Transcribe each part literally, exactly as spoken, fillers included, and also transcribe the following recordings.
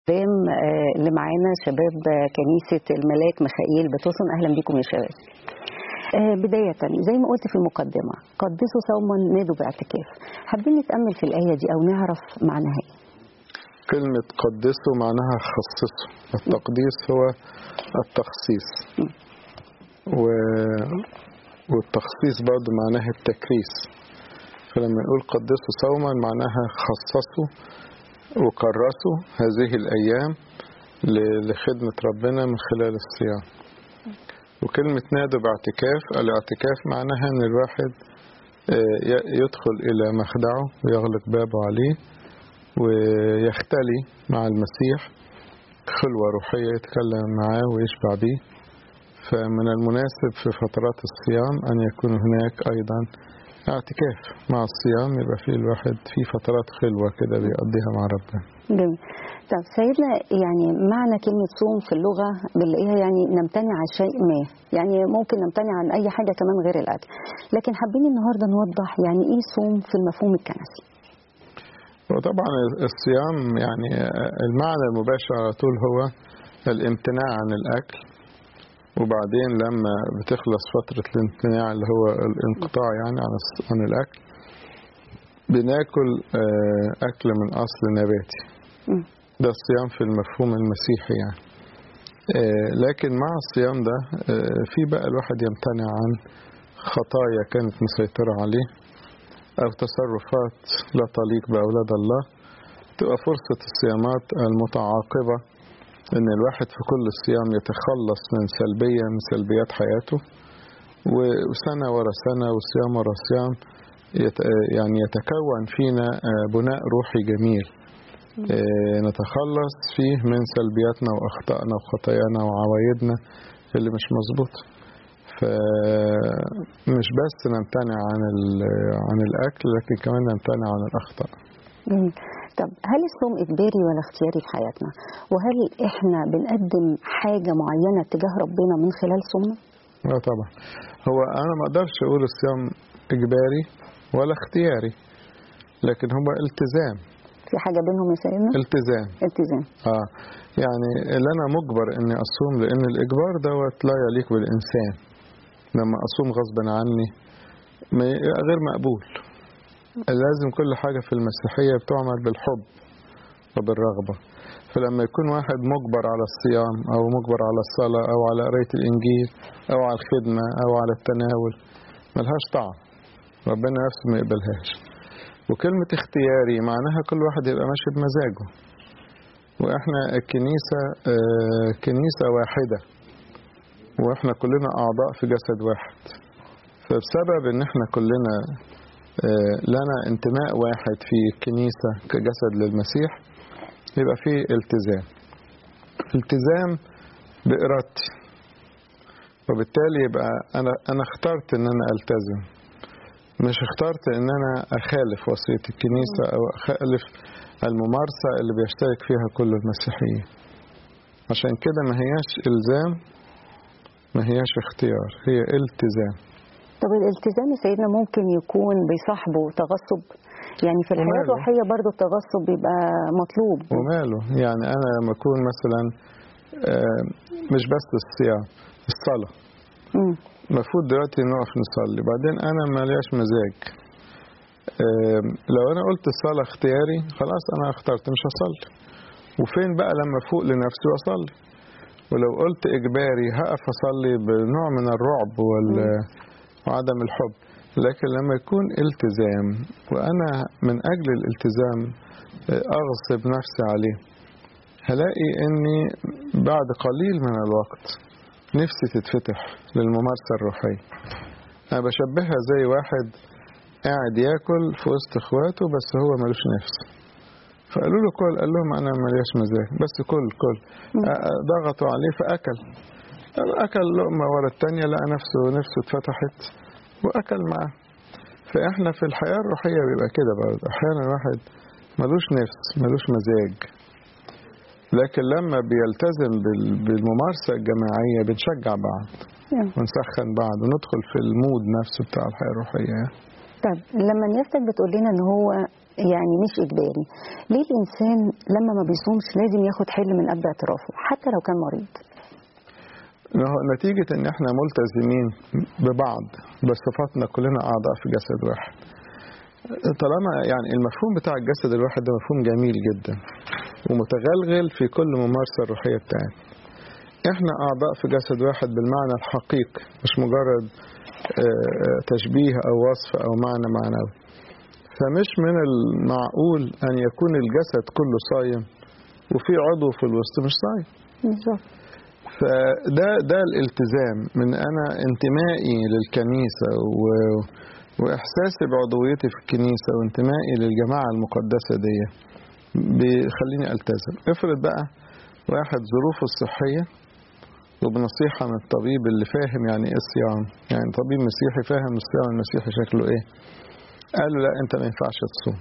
اللي معانا شباب كنيسة الملاك ميخائيل بتوصن. أهلا بكم يا شباب. بداية زي ما قلت في المقدمة، قدسوا صوما نادوا باعتكاف. حابين نتأمل في الآية دي أو نعرف معناها ايه؟ كلمة قدسوا معناها خصصوا. التقديس هو التخصيص و... والتخصيص برضه معناها التكريس. فلما نقول قدسوا صوما معناها خصصوا وكرسوا هذه الأيام لخدمة ربنا من خلال الصيام. وكلمة نادوا باعتكاف، الاعتكاف معناها أن الواحد يدخل إلى مخدعه ويغلق بابه عليه ويختلي مع المسيح خلوة روحية، يتكلم معاه ويشبع به. فمن المناسب في فترات الصيام أن يكون هناك أيضا اعتكاف مع الصيام، يبقى فيه الواحد في فترات خلوة كده بيقضيها مع ربنا. جميل. طب سيدنا، يعني معنى كلمة صوم في اللغة بنلاقيها يعني نمتنع عن شيء ما، يعني ممكن نمتنع عن أي حاجة كمان غير الأكل، لكن حابين النهاردة نوضح يعني إيه صوم في المفهوم الكنسي. وطبعا الصيام يعني المعنى المباشر على طول هو الامتناع عن الأكل، وبعدين لما بتخلص فترة الامتناع اللي هو الانقطاع يعني عن الأكل بناكل أكل من أصل نباتي. ده الصيام في المفهوم المسيحي يعني. لكن مع الصيام ده في بقى الواحد يمتنع عن خطايا كانت مسيطرة عليه أو تصرفات لا تليق بأولاد الله. تبقى فرصة الصيامات المتعاقبة إن الواحد في كل الصيام يتخلص من سلبية من سلبيات حياته، وسنة ورا سنة وصيام ورا صيام يعني يتكون فينا بناء روحي جميل نتخلص فيه من سلبياتنا وأخطائنا وخطايانا وعوايدنا اللي مش مظبوطة. فمش بس نمتنع عن عن الأكل، لكن كمان نمتنع عن الأخطاء. جميل. طب هل الصوم إجباري ولا اختياري في حياتنا؟ وهل إحنا بنقدم حاجة معينة تجاه ربنا من خلال صومنا؟ لا طبعا. هو أنا ما أقدرش أقول الصيام إجباري ولا اختياري، لكن هو التزام. في حاجة بينهم يا سيدنا؟ التزام. التزام. آه يعني اللي أنا مجبر إني أصوم، لأن الإجبار دوت لا يليق بالإنسان. لما أصوم غصبا عني غير مقبول. لازم كل حاجة في المسيحية بتعمل بالحب وبالرغبة. فلما يكون واحد مجبر على الصيام أو مجبر على الصلاة أو على قراية الإنجيل أو على الخدمة أو على التناول ملهاش طعم، ربنا نفسه ما يقبلهاش. وكلمة اختياري معناها كل واحد يبقى ماشي بمزاجه. وإحنا الكنيسة كنيسة واحدة، وإحنا كلنا أعضاء في جسد واحد. فبسبب إن إحنا كلنا لنا انتماء واحد في الكنيسة كجسد للمسيح، يبقى فيه التزام. التزام بإرادتي، وبالتالي يبقى أنا أنا اخترت إن أنا ألتزم، مش اخترت إن أنا أخالف وصية الكنيسة أو أخالف الممارسة اللي بيشترك فيها كل المسيحيين. عشان كده ما هياش إلزام، ما هياش اختيار، هي التزام. طب الالتزام يا سيدنا ممكن يكون بيصاحبه تغصب؟ يعني في الحياة الروحية برضو التغصب بيبقى مطلوب. وماله؟ يعني أنا لما أكون مثلا مش بس الصيام، الصلاة المفروض دلوقتي نقف نصلي، بعدين أنا ما ليش مزاج. لو أنا قلت الصلاة اختياري خلاص أنا اخترت مش هصلي، وفين بقى لما فوق لنفسي وأصلي؟ ولو قلت إجباري هقف أصلي بنوع من الرعب وال وعدم الحب. لكن لما يكون التزام وأنا من أجل الالتزام أغصب نفسي عليه، هلاقي أني بعد قليل من الوقت نفسي تتفتح للممارسة الروحية. أنا بشبهها زي واحد قاعد ياكل في وسط إخواته بس هو ملوش نفس، فقالوا له كل، قال لهم أنا مليش مزاج بس كل كل ضغطوا عليه فأكل أكل لقمة ورا التانية، لقى نفسه نفسه اتفتحت وأكل معاه. فإحنا في الحياة الروحية بيبقى كده برضه، أحيانا الواحد ملوش نفس ملوش مزاج، لكن لما بيلتزم بالممارسة الجماعية بنشجع بعض ونسخن بعض وندخل في المود نفسه بتاع الحياة الروحية. طب لما نيافتك بتقول لنا ان هو يعني مش اجباري، ليه الانسان لما ما بيصومش لازم ياخد حل من قبل اعترافه حتى لو كان مريض؟ نتيجة ان احنا ملتزمين ببعض بصفاتنا كلنا اعضاء في جسد واحد. طالما يعني المفهوم بتاع الجسد الواحد ده مفهوم جميل جدا ومتغلغل في كل ممارسة الروحية بتاعتنا. احنا اعضاء في جسد واحد بالمعنى الحقيقي، مش مجرد تشبيه او وصف او معنى معنوي. فمش من المعقول ان يكون الجسد كله صايم وفي عضو في الوسط مش صايم. بالظبط. فده ده الالتزام من انا انتمائي للكنيسة و واحساسي بعضويتي في الكنيسة وانتمائي للجماعة المقدسة دي بيخليني التزم. افرض بقى واحد ظروفه الصحية وبنصيحة من الطبيب اللي فاهم يعني ايه الصيام، يعني طبيب مسيحي فاهم الصيام المسيحي شكله ايه، قال له لا انت ما ينفعش تصوم.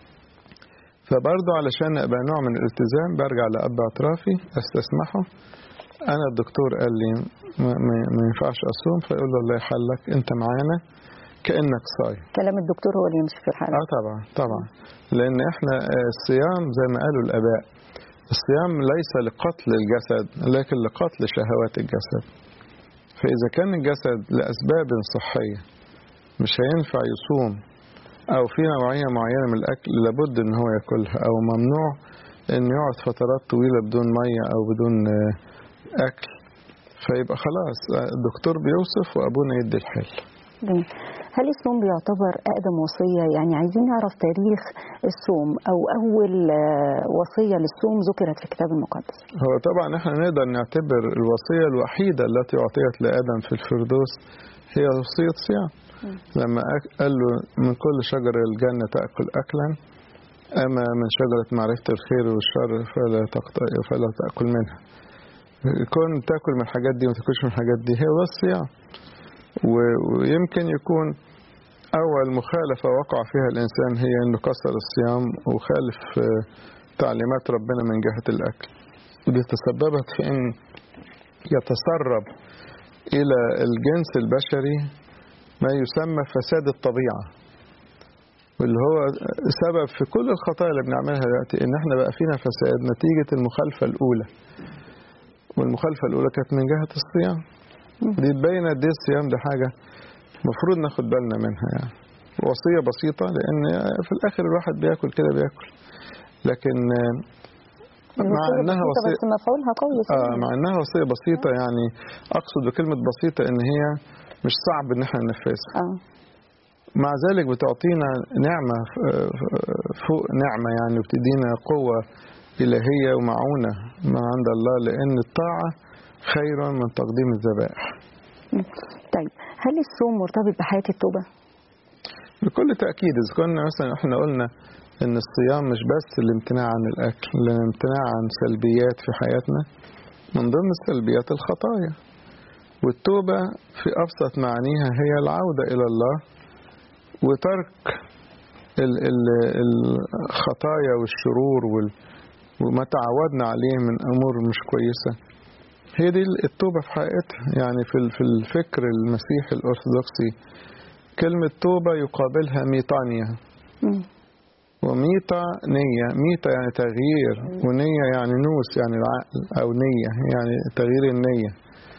فبرضه علشان ابقى نوع من الالتزام برجع لأب اعترافي استسمحه، انا الدكتور قال لي ما, ما, ما ينفعش اصوم، فيقول له الله يحلك انت معانا كأنك صايم. كلام الدكتور هو اللي يمشي في الحالة. اه طبعا طبعا، لان احنا الصيام زي ما قالوا الاباء، الصيام ليس لقتل الجسد لكن لقتل شهوات الجسد. فاذا كان الجسد لاسباب صحية مش هينفع يصوم او في نوعية معينة من الاكل لابد ان هو ياكلها، او ممنوع ان يقعد فترات طويلة بدون مية او بدون اكل، فيبقى خلاص الدكتور بيوصف وابونا يدي الحل. هل الصوم بيعتبر أقدم وصية؟ يعني عايزين نعرف تاريخ الصوم أو أول وصية للصوم ذكرت في الكتاب المقدس. هو طبعا احنا نقدر نعتبر الوصية الوحيدة التي أعطيت لآدم في الفردوس هي وصية صيام، لما قال له من كل شجر الجنة تأكل أكلا أما من شجرة معرفة الخير والشر فلا فلا تأكل منها. كون تأكل من الحاجات دي وما تأكلش من الحاجات دي هي الصيام. ويمكن يكون أول مخالفة وقع فيها الإنسان هي أنه كسر الصيام وخالف تعليمات ربنا من جهة الأكل، ودي تسببت في أن يتسرب إلى الجنس البشري ما يسمى فساد الطبيعة، واللي هو سبب في كل الخطايا اللي بنعملها دلوقتي إن احنا بقى فينا فساد نتيجة المخالفة الأولى. والمخالفة الأولى كانت من جهة الصيام. دي تبين قد ايه الصيام ده حاجة المفروض ناخد بالنا منها. يعني وصية بسيطة لأن في الآخر الواحد بياكل كده بياكل، لكن مع أنها وصية بس مفعولها قوي. آه مع أنها وصية بسيطة، يعني أقصد بكلمة بسيطة إن هي مش صعب إن احنا ننفذها. آه. مع ذلك بتعطينا نعمة فوق نعمة، يعني بتدينا قوة إلهية ومعونة من عند الله، لأن الطاعة خير من تقديم الذبائح. طيب هل الصوم مرتبط بحياة التوبة؟ بكل تأكيد. إذا كنا مثلا احنا قلنا إن الصيام مش بس الامتناع عن الأكل، الامتناع عن سلبيات في حياتنا، من ضمن السلبيات الخطايا، والتوبة في أبسط معانيها هي العودة إلى الله وترك الخطايا والشرور وما تعودنا عليه من أمور مش كويسة. هي دي التوبة في حقيقتها. يعني في الفكر المسيحي الأرثوذكسي كلمة توبة يقابلها ميطانيا، وميطا نية. ميطا يعني تغيير، ونية يعني نوس يعني العقل، أو نية يعني تغيير النية.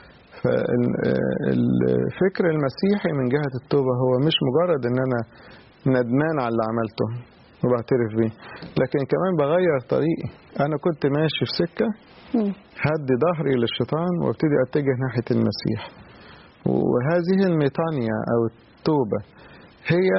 فالفكر المسيحي من جهة التوبة هو مش مجرد ان انا ندمان على اللي عملته وبعترف بيه، لكن كمان بغير طريقي. انا كنت ماشي في سكة هدي ظهري للشيطان وابتدي اتجه ناحية المسيح. وهذه الميطانيا او التوبة هي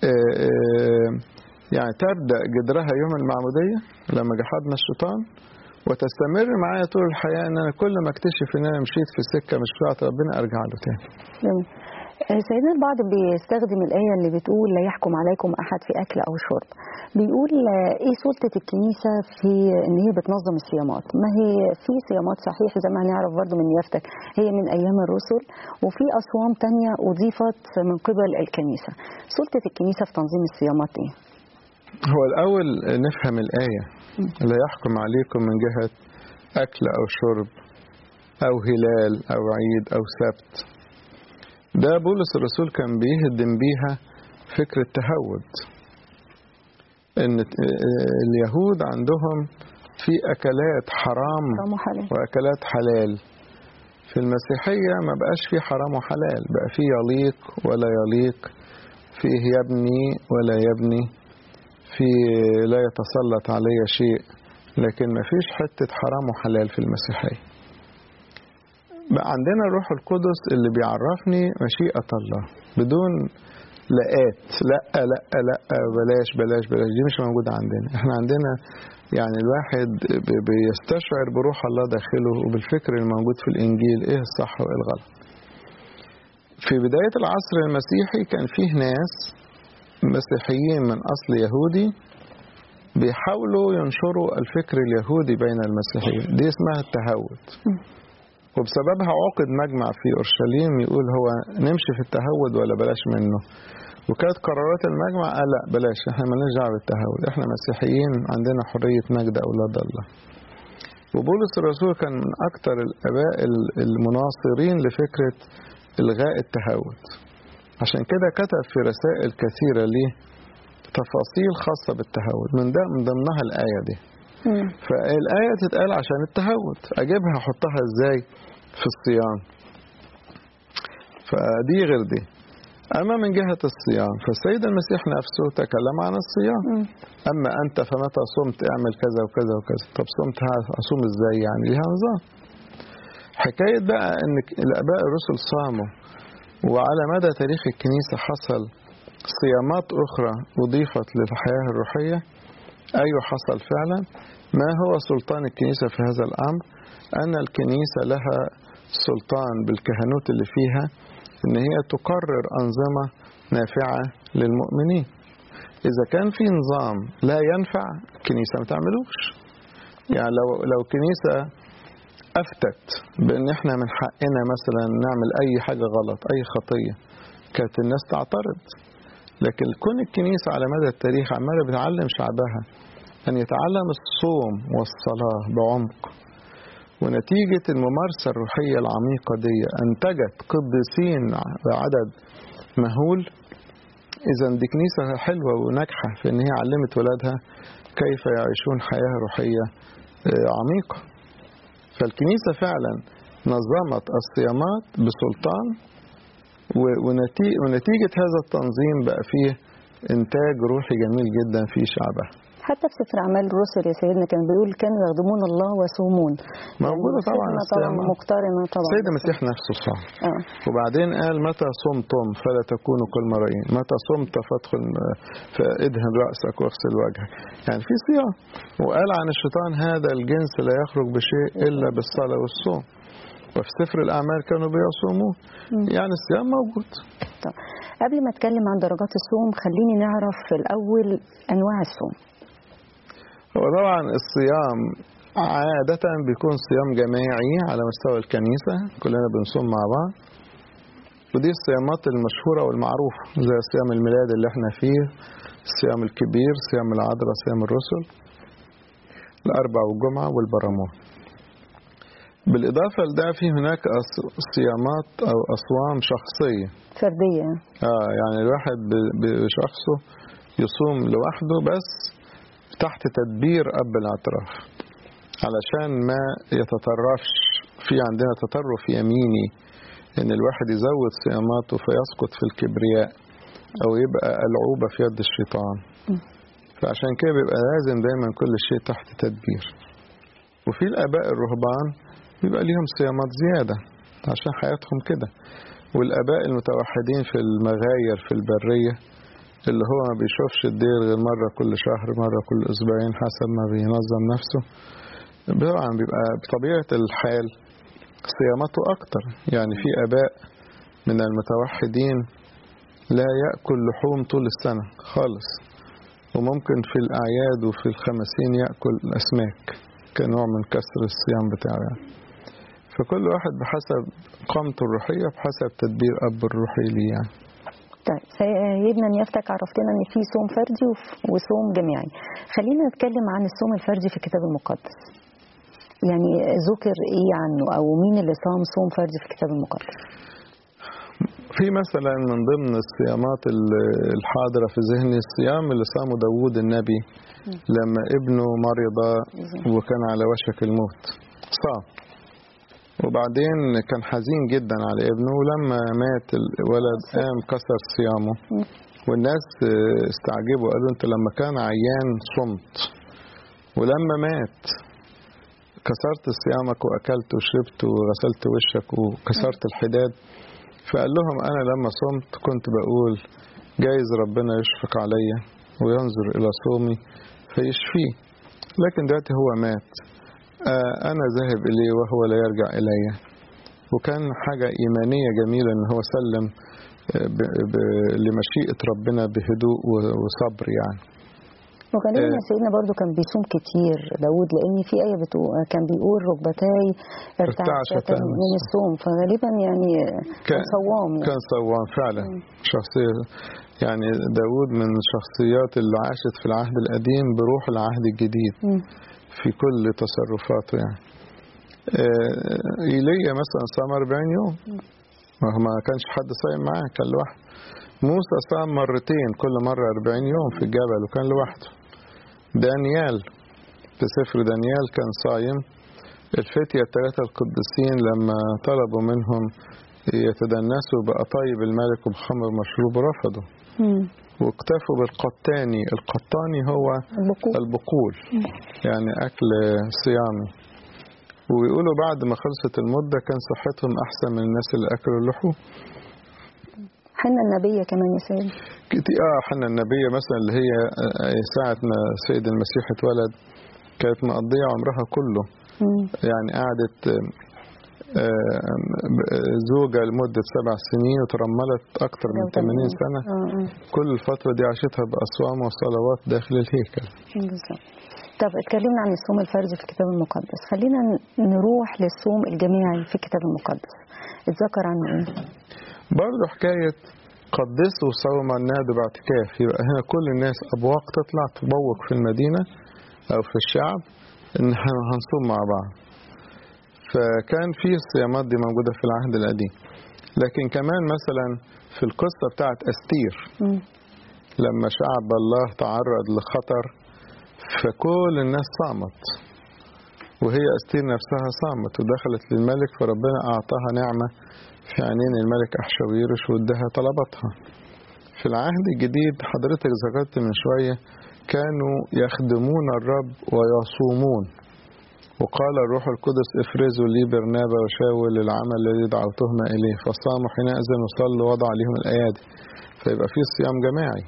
يعني تبدأ جدرها يوم المعمودية لما جحدنا الشيطان، وتستمر معايا طول الحياة ان انا كل ما اكتشف ان انا مشيت في السكة مش بتاعت ربنا ارجع له تاني. سيدنا البعض بيستخدم الآية اللي بتقول لا يحكم عليكم أحد في أكل أو شرب، بيقول إيه سلطة الكنيسة في إن هي بتنظم الصيامات؟ ما هي في صيامات صحيح زي ما هنعرف برضو من يافتك هي من أيام الرسل، وفي أصوام تانية أضيفت من قبل الكنيسة. سلطة الكنيسة في تنظيم الصيامات إيه؟ هو الأول نفهم الآية لا يحكم عليكم من جهة أكل أو شرب أو هلال أو عيد أو سبت. ده بولس الرسول كان بيهدم بيها فكرة تهود، ان اليهود عندهم في اكلات حرام واكلات حلال. في المسيحية ما بقاش في حرام وحلال، بقى في يليق ولا يليق، فيه يبني ولا يبني، في لا يتسلط علي شيء، لكن ما فيش حتة حرام وحلال في المسيحية. بقى عندنا الروح القدس اللي بيعرفني مشيئة الله بدون لقات، لا لا لا بلاش بلاش بلاش، دي مش موجودة عندنا. احنا عندنا يعني الواحد بيستشعر بروح الله داخله وبالفكر الموجود في الإنجيل ايه الصح وايه الغلط. في بداية العصر المسيحي كان فيه ناس مسيحيين من أصل يهودي بيحاولوا ينشروا الفكر اليهودي بين المسيحيين، دي اسمها التهود. وبسببها عقد مجمع في أورشليم يقول هو نمشي في التهود ولا بلاش منه. وكانت قرارات المجمع قال لا بلاش، احنا مالناش دعوه بالتهود، احنا مسيحيين عندنا حرية مجد أولاد الله. وبولس الرسول كان من أكثر الآباء المناصرين لفكرة إلغاء التهود، عشان كده كتب في رسائل كثيرة ليه تفاصيل خاصة بالتهود، من ده من ضمنها الآية دي. فالآية تتقال عشان التهود، أجيبها أحطها إزاي في الصيام؟ فدي غير دي. أما من جهة الصيام فالسيد المسيح نفسه تكلم عن الصيام. أما أنت فمتى صمت اعمل كذا وكذا وكذا. طب صمت أصوم إزاي؟ يعني لها نظام. حكاية بقى أن الآباء الرسل صاموا وعلى مدى تاريخ الكنيسة حصل صيامات أخرى أضيفت للحياة الروحية. أيوة حصل فعلا. ما هو سلطان الكنيسة في هذا الأمر؟ أن الكنيسة لها سلطان بالكهنوت اللي فيها إن هي تقرر أنظمة نافعة للمؤمنين. إذا كان في نظام لا ينفع الكنيسة ما تعملوش. يعني لو لو كنيسة أفتت بأن إحنا من حقنا مثلا نعمل أي حاجة غلط، أي خطية، كانت الناس تعترض. لكن كون الكنيسة على مدى التاريخ عمالة بتعلم شعبها أن يتعلم الصوم والصلاة بعمق، ونتيجة الممارسة الروحية العميقة دي أنتجت قديسين بعدد مهول. إذا دي كنيسة حلوة وناجحة في أن هي علمت ولادها كيف يعيشون حياة روحية عميقة. فالكنيسة فعلا نظمت الصيامات بسلطان، ونتيجة هذا التنظيم بقى فيه إنتاج روحي جميل جدا في شعبها. حتى في سفر أعمال الرسل يا سيدنا كان بيقول كانوا يخدمون الله ويصومون. موجودة يعني طبعا طبعا مقترنة طبعا. السيد المسيح نفسه صام. آه. وبعدين قال متى صمتم فلا تكونوا كالمرائين، متى صمت فادخل فادهن رأسك واغسل وجهك. يعني في صيام. وقال عن الشيطان هذا الجنس لا يخرج بشيء إلا بالصلاة والصوم. وفي سفر الأعمال كانوا بيصومون. يعني الصيام موجود. طب قبل ما اتكلم عن درجات الصوم خليني نعرف في الأول أنواع الصوم. وطبعا الصيام عادة بيكون صيام جماعي على مستوى الكنيسة، كلنا بنصوم مع بعض. ودي الصيامات المشهورة والمعروفة زي صيام الميلاد اللي احنا فيه، الصيام الكبير، صيام العذراء، صيام الرسل، الأربع والجمعة والبرامون. بالإضافة لده في هناك صيامات أو أصوام شخصية فردية. آه يعني الواحد بشخصه يصوم لوحده بس تحت تدبير أب الاعتراف علشان ما يتطرفش. في عندنا تطرف يميني إن الواحد يزود صياماته فيسقط في الكبرياء أو يبقى ألعوبة في يد الشيطان. فعشان كده بيبقى لازم دايما كل شيء تحت تدبير. وفي الآباء الرهبان بيبقى ليهم صيامات زيادة عشان حياتهم كده. والآباء المتوحدين في المغاير في البرية اللي هو ما بيشوفش الدير غير مرة كل شهر، مرة كل أسبوعين حسب ما بينظم نفسه، طبعا بيبقى بطبيعة الحال صيامته أكتر. يعني في آباء من المتوحدين لا يأكل لحوم طول السنة خالص، وممكن في الأعياد وفي الخمسين يأكل أسماك كنوع من كسر الصيام بتاعه. يعني فكل واحد بحسب قامته الروحية بحسب تدبير أب الروحي ليه. يعني طيب سيدنا نيافتك عرفتنا ان في صوم فردي وصوم جماعي. خلينا نتكلم عن الصوم الفردي في الكتاب المقدس. يعني ذكر ايه عنه او مين اللي صام صوم فردي في الكتاب المقدس؟ في مثلا من ضمن الصيامات الحاضرة في ذهني الصيام اللي صامه داوود النبي لما ابنه مرض وكان على وشك الموت، صام وبعدين كان حزين جدا على ابنه، ولما مات الولد قام كسر صيامه، والناس استعجبوا قالوا انت لما كان عيان صمت ولما مات كسرت صيامك وأكلت وشربت وغسلت وشك وكسرت الحداد. فقال لهم أنا لما صمت كنت بقول جايز ربنا يشفق عليا وينظر إلى صومي فيشفيه، لكن دلوقتي هو مات، أنا ذاهب إليه وهو لا يرجع إلي. وكان حاجة إيمانية جميلة إن هو سلم لمشيئة ربنا بهدوء وصبر يعني. وغالبا يا سيدنا برضو كان بيصوم كتير داود، لأن في آية بتقول كان بيقول ركبتاي ارتعشتا من الصوم، فغالبا يعني كان صوام يعني. كان صوام فعلا. م. شخصية يعني داود من الشخصيات اللي عاشت في العهد القديم بروح العهد الجديد م. في كل تصرفاته يعني. إيليا مثلا صام أربعين يوم، ما كانش حد صايم معاه، كان لوحده. موسى صام مرتين، كل مرة أربعين يوم في الجبل وكان لوحده. دانيال في سفر دانيال كان صايم. الفتية الثلاثة القديسين لما طلبوا منهم يتدنسوا بقطايب الملك وبخمر مشروب رفضوا، واكتفوا بالقطاني. القطاني هو البقول, البقول. يعني أكل صيامي. ويقولوا بعد ما خلصت المدة كان صحتهم أحسن من الناس اللي أكلوا اللحوم. حنا النبية كمان يا سيد كتير. اه حنا النبية مثلا اللي هي ساعة ما سيد المسيح اتولد كانت مقضية عمرها كله مم. يعني قعدت زوجة لمدة سبع سنين وترملت أكثر من ثمانين سنة. آه. كل الفترة دي عاشتها بأصوام وصلوات داخل الهيكل. بالظبط. طب اتكلمنا عن الصوم الفردي في الكتاب المقدس، خلينا نروح للصوم الجماعي في الكتاب المقدس، اتذكر عنه ايه؟ برضه حكاية قدسوا صوم النادي باعتكاف. يبقى هنا كل الناس أبواق تطلع تبوق في المدينة أو في الشعب إن هنصوم مع بعض. فكان في الصيامات دي موجودة في العهد القديم. لكن كمان مثلا في القصة بتاعت أستير م. لما شعب الله تعرض لخطر فكل الناس صامت، وهي أستير نفسها صامت ودخلت للملك، فربنا أعطاها نعمة في عينين الملك أحشويرش وادها طلباتها. في العهد الجديد حضرتك ذكرت من شوية كانوا يخدمون الرب ويصومون، وقال الروح القدس افرزوا لي برنابا وشاول للعمل الذي دعوتهما إليه، فصاموا حينئذ وصلوا ووضع عليهم الأيادي. فيبقى في صيام جماعي.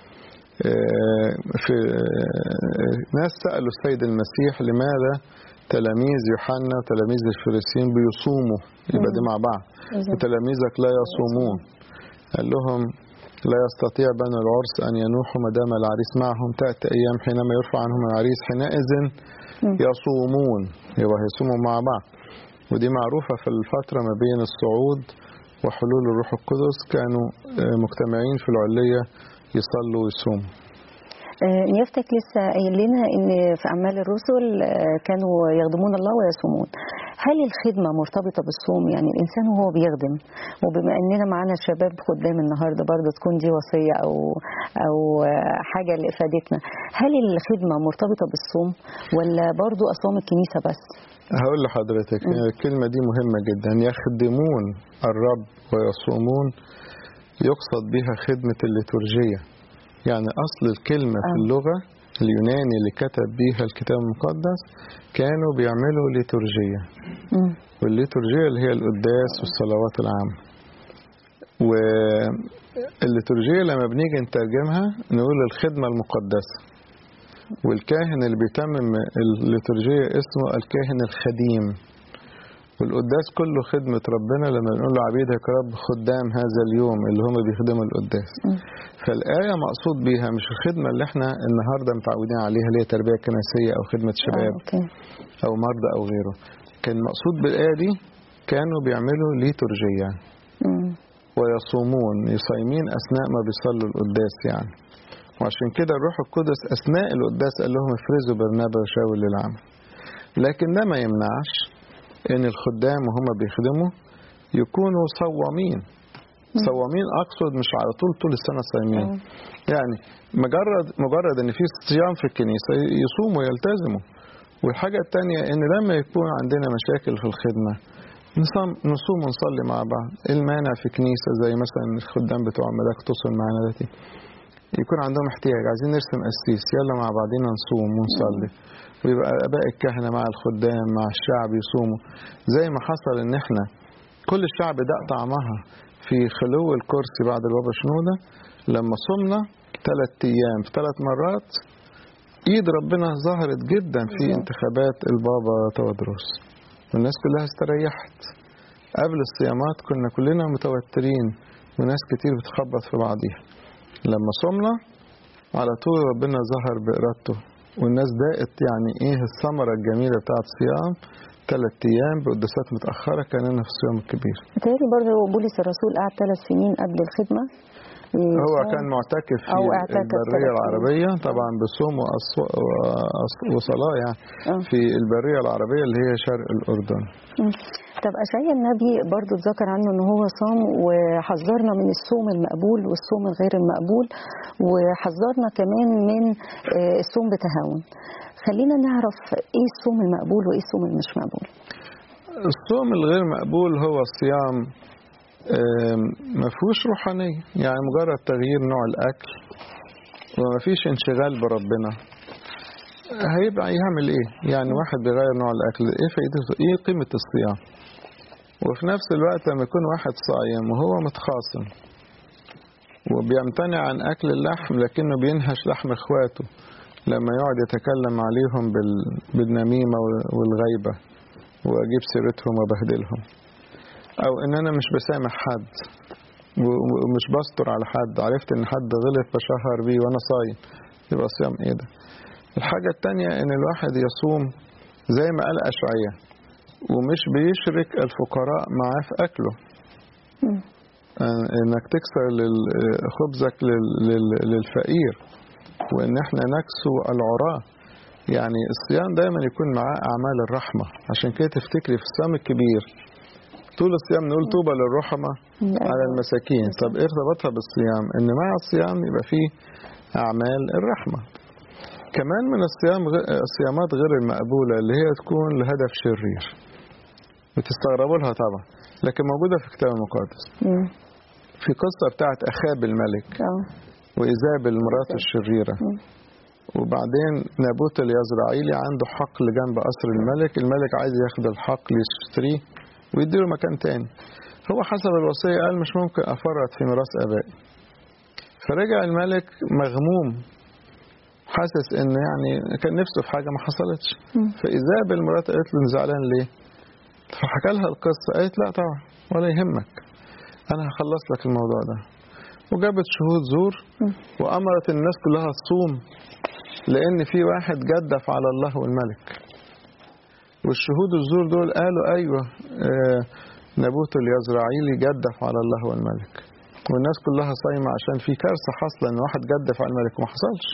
في ناس سألوا السيد المسيح لماذا تلاميذ يوحنا وتلاميذ الفريسيين بيصوموا، يبقى دي مع بعض، وتلاميذك لا يصومون. قال لهم لا يستطيع بنو العرس أن ينوحوا ما دام العريس معهم، تأتي أيام حينما يرفع عنهم العريس حينئذ يصومون، يبقى هيصوموا مع بعض. ودي معروفة في الفترة ما بين الصعود وحلول الروح القدس، كانوا مجتمعين في العلية يصلوا ويصوموا. نيافتك لسه قايل لنا ان في اعمال الرسل كانوا يخدمون الله ويصومون. هل الخدمه مرتبطه بالصوم؟ يعني الانسان وهو بيخدم، وبما اننا معانا شباب خدام النهارده برضه تكون دي وصيه او او حاجه لافادتنا، هل الخدمه مرتبطه بالصوم ولا برضه اصوام الكنيسه بس؟ هقول لحضرتك م. الكلمه دي مهمه جدا. يخدمون الرب ويصومون يقصد بها خدمه الليتورجيه. يعني أصل الكلمة في اللغة اليوناني اللي كتب بيها الكتاب المقدس كانوا بيعملوا ليتورجية، والليتورجية اللي هي القداس والصلوات العامة. والليتورجية لما بنيجي نترجمها نقول الخدمة المقدسة، والكاهن اللي بيتمم الليتورجية اسمه الكاهن الخديم. والقداس كله خدمة ربنا لما نقول له عبيدك رب خدام هذا اليوم اللي هم بيخدموا القداس. م. فالآية مقصود بيها مش الخدمة اللي احنا النهاردة متعودين عليها اللي هي تربية كنسية أو خدمة شباب آه، أو مرضى أو غيره. كان مقصود بالآية دي كانوا بيعملوا ليتورجية ويصومون، يصيمين أثناء ما بيصلوا القداس يعني. وعشان كده الروح القدس أثناء القداس قال لهم افرزوا برنابا وشاول للعمل. لكن ده ما يمنعش ان الخدام وهم بيخدموا يكونوا صوامين. صوامين أقصد مش على طول طول السنة صايمين. يعني مجرد مجرد إن في صيام في الكنيسة يصوموا ويلتزموا. والحاجة التانية إن لما يكون عندنا مشاكل في الخدمة نصوم نصوم ونصلي مع بعض. المانع في كنيسة زي مثلا الخدام بتوع ملاك توصل معنا دلوقتي يكون عندهم احتياج عايزين نرسم قسيس، يلا مع بعضينا نصوم ونصلي، ويبقى آباء الكهنة مع الخدام مع الشعب يصوموا. زي ما حصل إن إحنا كل الشعب دق طعمها في خلو الكرسي بعد البابا شنودة لما صمنا ثلاث أيام في ثلاث مرات، إيد ربنا ظهرت جدا في انتخابات البابا تودروس والناس كلها استريحت. قبل الصيامات كنا كلنا متوترين وناس كتير بتخبط في بعضيها. لما صمنا على طول ربنا ظهر بإرادته والناس داقت يعني إيه الثمرة الجميلة بتاعت الصيام. ثلاث أيام بقداسات متأخرة كاننا في الصيام الكبير. متهيألي برضه بولس الرسول قعد ثلاث سنين قبل الخدمة. هو كان معتكف في البرية العربية طبعا بصوم وصلاة يعني أوه. في البرية العربية اللي هي شرق الأردن. طب أشعياء النبي برضو اتذكر عنه أنه هو صام وحذرنا من الصوم المقبول والصوم الغير المقبول، وحذرنا كمان من الصوم بتهاون. خلينا نعرف إيه الصوم المقبول وإيه الصوم المش مقبول. الصوم الغير مقبول هو الصيام ما فيهوش روحانية، يعني مجرد تغيير نوع الأكل وما فيش انشغال بربنا. هيبقى يعمل إيه؟ يعني واحد بيغير نوع الأكل، إيه فايدته؟ إيه قيمة الصيام؟ وفي نفس الوقت لما يكون واحد صايم وهو متخاصم وبيمتنع عن أكل اللحم لكنه بينهش لحم إخواته لما يقعد يتكلم عليهم بالنميمة والغيبة وأجيب سيرتهم وبهدلهم، أو إن أنا مش بسامح حد ومش بستر على حد، عرفت إن حد غلط بشهر بيه وأنا صايم، يبقى صيام إيه ده؟ الحاجة التانية إن الواحد يصوم زي ما قال أشعياء ومش بيشرك الفقراء معاه في أكله. م. إنك تكسر خبزك للفقير وإن إحنا نكسو العراة. يعني الصيام دايما يكون معاه أعمال الرحمة. عشان كده تفتكري في الصيام الكبير طول الصيام نقول طوبى للرحمة على المساكين. طب إيه ارتبطها بالصيام؟ إن مع الصيام يبقى فيه أعمال الرحمة. كمان من الصيام الصيامات غير المقبولة اللي هي تكون لهدف شرير، بتستغربوا لها طبعا لكن موجودة في الكتاب المقدس. في قصة بتاعت أخاب الملك وإيزابل مراته الشريرة، وبعدين نابوت اليزرعيلي عنده حقل جنب قصر الملك، الملك عايز ياخد الحقل يشتريه ويديله مكان تاني. هو حسب الوصية قال مش ممكن أفرط في ميراث آبائي. فرجع الملك مغموم حاسس إن يعني كان نفسه في حاجة ما حصلتش. فإيزابل مراته قالت له زعلان ليه؟ فحكى لها القصة، قالت لا طبعا ولا يهمك أنا هخلص لك الموضوع ده. وجابت شهود زور وأمرت الناس كلها تصوم لأن في واحد جدف على الله والملك. والشهود الزور دول قالوا أيوة آه نابوت اليزرعيلي جدف على الله والملك، والناس كلها صايمة عشان في كارثة حصلة إن واحد جدف على الملك وما حصلش.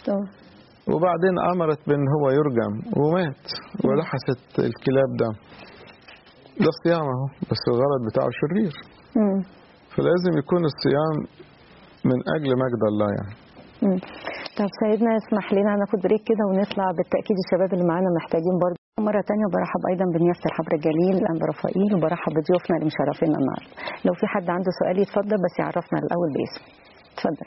وبعدين أمرت بأن هو يرجم ومات ولحست الكلاب ده. ده الصيام اهو بس الغرض بتاعه شرير. مم. فلازم يكون الصيام من أجل مجد الله يعني. مم. طب سيدنا اسمح لنا ناخد بريك كده ونطلع. بالتأكيد الشباب اللي معانا محتاجين برضه. مرة تانية برحب أيضا بنيافة الحبر الجليل أنبا رفائيل، وبرحب بضيوفنا اللي مشرفينا النهارده. لو في حد عنده سؤال يتفضل بس يعرفنا الأول باسمه. اتفضل.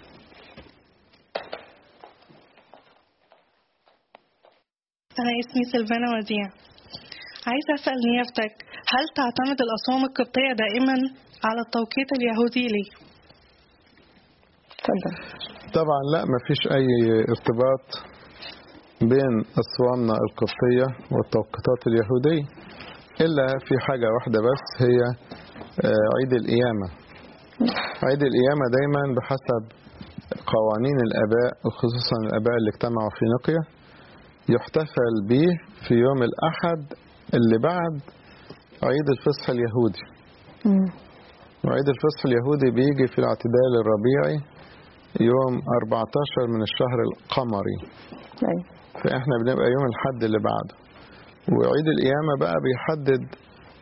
أنا اسمي سلفانا وديع. عايزة أسأل نيافتك، هل تعتمد الأصوام القبطية دائما على التوقيت اليهودي ليه؟ اتفضل. طبعا لا، ما فيش أي ارتباط بين أصوامنا القبطية والتوقيتات اليهودية إلا في حاجة واحدة بس، هي عيد القيامة. عيد القيامة دايما بحسب قوانين الآباء وخصوصا الآباء اللي اجتمعوا في نقية يحتفل به في يوم الأحد اللي بعد عيد الفصح اليهودي. مم. وعيد الفصح اليهودي بيجي في الاعتدال الربيعي يوم أربعة عشر من الشهر القمري. أي. فإحنا بنبقى يوم الحد اللي بعده. وعيد القيامة بقى بيحدد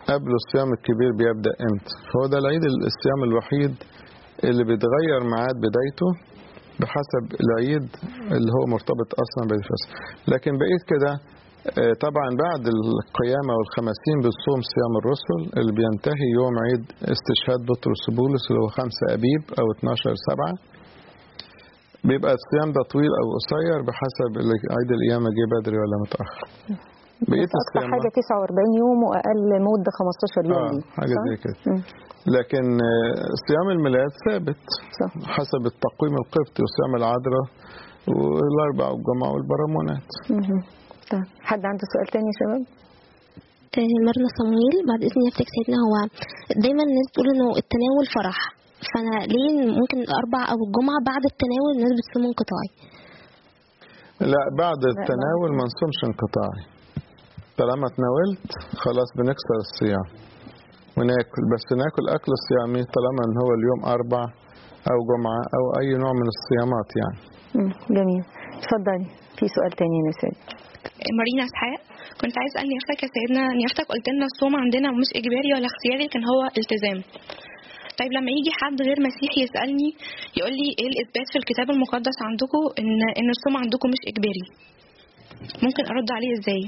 قبل الصيام الكبير بيبدأ امتى. فهو ده العيد الصيام الوحيد اللي بيتغير ميعاد بدايته بحسب العيد اللي هو مرتبط اصلا بالفصل. لكن بقيت كده طبعا بعد القيامة والخمسين بالصوم صيام الرسل اللي بينتهي يوم عيد استشهاد بطرس وبولس اللي هو خمسة أبيب أو اتناشر سبعة. بيبقى الصيام ده طويل أو قصير بحسب عيد القيامة جه بدري ولا متأخر. بقيت أكتر حاجة تسعة وأربعين يوم وأقل مدة خمستاشر يوم آه دي حاجة زي كده. لكن صيام الميلاد ثابت صح. حسب التقويم القبطي وصيام العذراء والأربع والجمعة والبرامونات. طيب حد عنده سؤال تاني يا شباب؟ مرنا صمويل بعد إذن يفتك سيدنا، هو دايما الناس بتقول إنه التناول فرح، فأنا ليه ممكن الأربع أو الجمعة بعد التناول الناس بتصوم انقطاعي؟ لا بعد التناول ما نصومش انقطاعي. طالما تناولت خلاص بنكسر الصيام وناكل، بس ناكل أكل الصيامي طالما إن هو اليوم أربع أو جمعة أو أي نوع من الصيامات يعني. جميل. اتفضلي في سؤال تاني يا سيدي. مارينا اسحاق، كنت عايز اسال نيافتك يا سيدنا، نيافتك قلت لنا الصوم عندنا مش اجباري ولا اختياري لكن هو التزام. طيب لما يجي حد غير مسيحي يسالني يقول لي ايه الاثبات في الكتاب المقدس عندكم ان ان الصوم عندكم مش اجباري، ممكن ارد عليه ازاي؟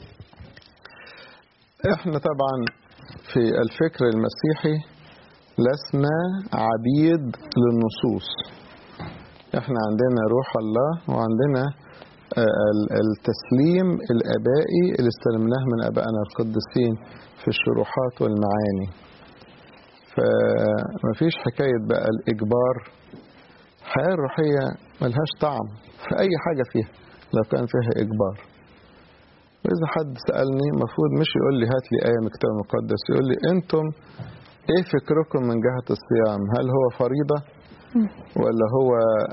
احنا طبعا في الفكر المسيحي لسنا عبيد للنصوص. احنا عندنا روح الله وعندنا التسليم الآبائي اللي استلمناه من آبائنا القديسين في الشروحات والمعاني. فمفيش حكاية بقى الإجبار. الحياة الروحية ملهاش طعم في أي حاجة فيها لو كان فيها إجبار. وإذا حد سألني مفروض مش يقول لي هات لي آية من الكتاب المقدس، يقول لي أنتم إيه فكركم من جهة الصيام؟ هل هو فريضة ولا هو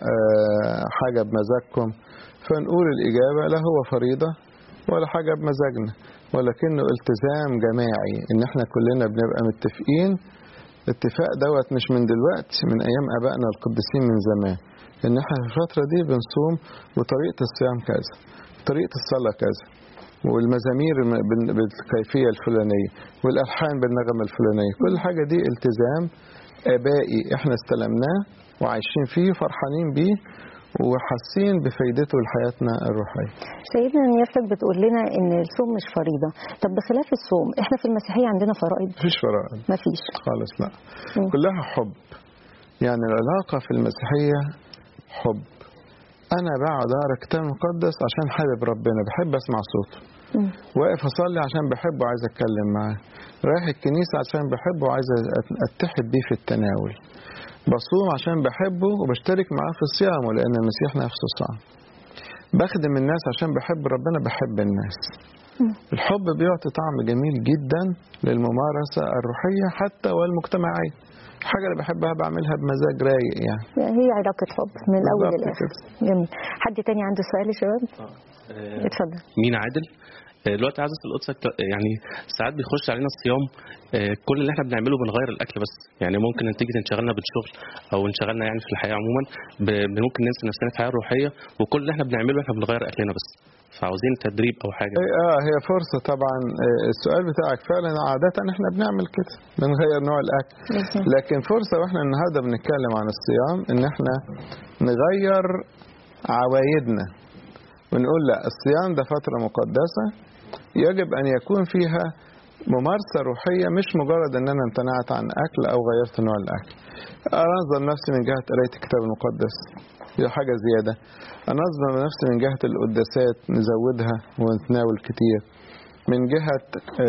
حاجة بمزاجكم؟ فنقول الإجابة لا هو فريضة ولا حاجة بمزاجنا، ولكنه التزام جماعي إن احنا كلنا بنبقى متفقين. اتفاق دوت مش من دلوقتي، من أيام آبائنا القديسين من زمان، إن احنا في الفترة دي بنصوم وطريقة الصيام كذا، طريقة الصلاة كذا، والمزامير بالكيفية الفلانية، والألحان بالنغمة الفلانية. كل حاجة دي التزام آبائي احنا استلمناه وعايشين فيه فرحانين بيه وحاسين بفايدته لحياتنا الروحية. سيدنا نيافتك بتقول لنا ان الصوم مش فريضة. طب بخلاف الصوم احنا في المسيحية عندنا فرائض؟ مفيش فرائض. مفيش خالص لا. م. كلها حب. يعني العلاقة في المسيحية حب. انا بقعد اقرا الكتاب المقدس عشان حابب ربنا، بحب اسمع صوته. م. واقف اصلي عشان بحبه وعايز اتكلم معاه. رايح الكنيسة عشان بحبه وعايز اتحد بيه في التناول. بصوم عشان بحبه وبشترك معاه في صيامه لأن المسيح نفسه صام. بخدم الناس عشان بحب ربنا، بحب الناس. الحب بيعطي طعم جميل جدا للممارسة الروحية حتى والمجتمعية. الحاجة اللي بحبها بعملها بمزاج رايق يعني. هي علاقة حب من الأول للآخر. جميل. حد تاني عنده سؤال يا شباب؟ آه. اتفضل. مينا عادل. دلوقتي عايز اسال قدسك، يعني ساعات بيخش علينا الصيام كل اللي احنا بنعمله بنغير الاكل بس، يعني ممكن نتيجه انشغالنا بالشغل او انشغالنا يعني في الحياه عموما ممكن ننسى نفسنا في الحياه الروحيه، وكل اللي احنا بنعمله احنا بنغير اكلنا بس، فعاوزين تدريب او حاجه. اه هي فرصه طبعا. السؤال بتاعك فعلا عاده احنا بنعمل كده، بنغير نوع الاكل، لكن فرصه واحنا النهارده بنتكلم عن الصيام ان احنا نغير عوايدنا ونقول لا، الصيام ده فتره مقدسه يجب أن يكون فيها ممارسة روحية، مش مجرد أن أنا امتنعت عن أكل أو غيرت نوع الأكل. أنظم نفسي من جهة قراية الكتاب المقدس، هي حاجة زيادة. أنظم نفسي من جهة القداسات نزودها ونتناول كتير، من جهة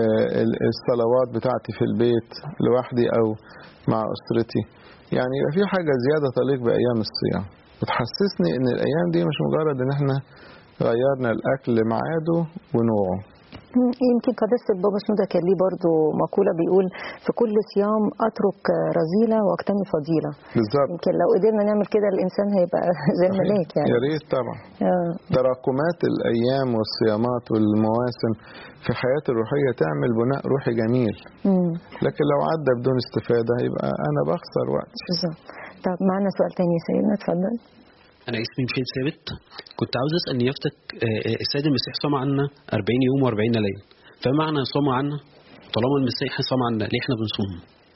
الصلوات بتاعتي في البيت لوحدي أو مع أسرتي. يعني يبقى في حاجة زيادة تليق بأيام الصيام بتحسسني أن الأيام دي مش مجرد أن احنا غيرنا الأكل ميعاده ونوعه. يمكن قداسة البابا شنودة كان ليه برضه مقولة بيقول في كل صيام أترك رذيلة واقتني فضيلة. بالظبط. يمكن لو قدرنا نعمل كده الإنسان هيبقى زي الملاك يعني. يا ريت طبعا. آه. تراكمات الأيام والصيامات والمواسم في حياة الروحية تعمل بناء روحي جميل. مم. لكن لو عدى بدون استفادة يبقى أنا بخسر وقت. بالظبط. طب معنا سؤال تاني يا سيدنا، اتفضل. أنا اسمي ميشيل ثابت. كنت عاوز أسأل نيافتك، السيد المسيح صام عنا أربعين يوم وأربعين ليلة، فمعنى صام عنا طالما المسيح صام عنا ليه احنا بنصوم؟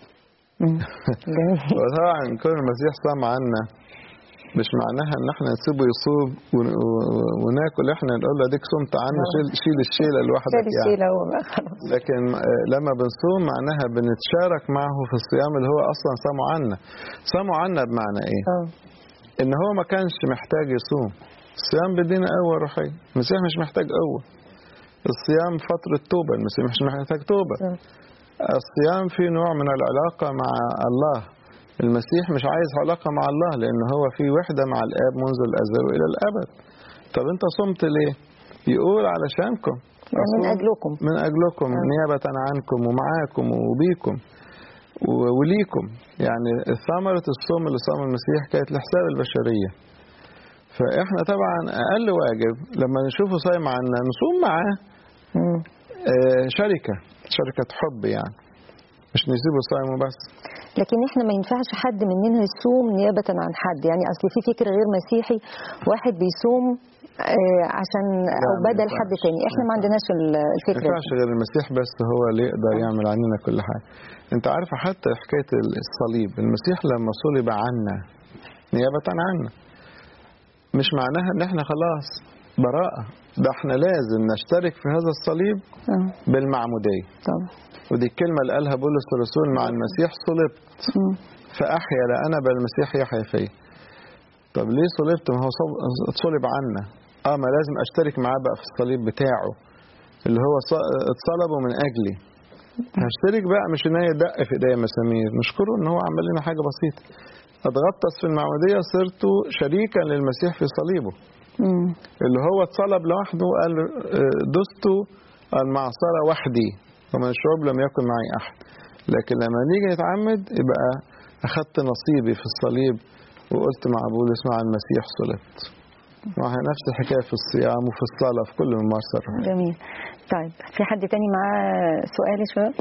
وطبعا كون المسيح صام عنا مش معناها ان احنا نسيبه يصوم وناكل احنا نقول له اديك صمت عنه شيل شيل الشيله لوحدك يعني. لكن لما بنصوم معناها بنتشارك معه في الصيام اللي هو اصلا صامه عنا. صامه عنا بمعنى ايه؟ ان هو ما كانش محتاج يصوم. الصيام بيدينا قوه روحيه، المسيح مش محتاج قوه. الصيام فتره توبه، المسيح مش محتاج توبه. الصيام فيه نوع من العلاقه مع الله. المسيح مش عايز علاقة مع الله لأن هو في وحدة مع الآب منذ الأزل وإلى الأبد. طب أنت صمت ليه؟ يقول علشانكم، من أجلكم من أجلكم آه. نيابة عنكم ومعاكم وبيكم وليكم. يعني ثمرة الصوم اللي صام المسيح كانت لحساب البشرية. فإحنا طبعا أقل واجب لما نشوفه صايم عنا نصوم معاه. آه شركة شركة حب يعني، مش نسيبه صايم وبس. لكن احنا ما ينفعش حد مننا يصوم نيابة عن حد. يعني اصل في فكر غير مسيحي واحد بيصوم عشان او بدل حد تاني. احنا ما عندناش الفكرة. ما ينفعش غير المسيح بس هو اللي يقدر يعمل عننا كل حاجة. انت عارفة حتى حكاية الصليب، المسيح لما صلب عنا نيابة عنا مش معناها ان احنا خلاص براءة، ده احنا لازم نشترك في هذا الصليب بالمعمودية. طبعا. ودي الكلمة اللي قالها بولس الرسول: مع المسيح صلبت فأحيا لا أنا بل المسيح يحيا فيا. طب ليه صلبت؟ ما هو صلب عنا. اه ما لازم أشترك معاه بقى في الصليب بتاعه اللي هو اتصلبه من أجلي. هشترك بقى، مش إن هي دق في إيديا مسامير، نشكره إن هو عمل لنا حاجة بسيطة. أتغطس في المعمودية صرت شريكا للمسيح في صليبه اللي هو اتصلب لوحده وقال دست المعصرة وحدي ومن الشعوب لم يكن معي أحد. لكن لما نيجي نتعمد يبقى أخذت نصيبي في الصليب وقلت مع بولس مع المسيح صلبت. وهي نفس الحكاية في الصيام وفي الصلاة في كل ممارسة. جميل. طيب في حد تاني معاه سؤال يا شباب؟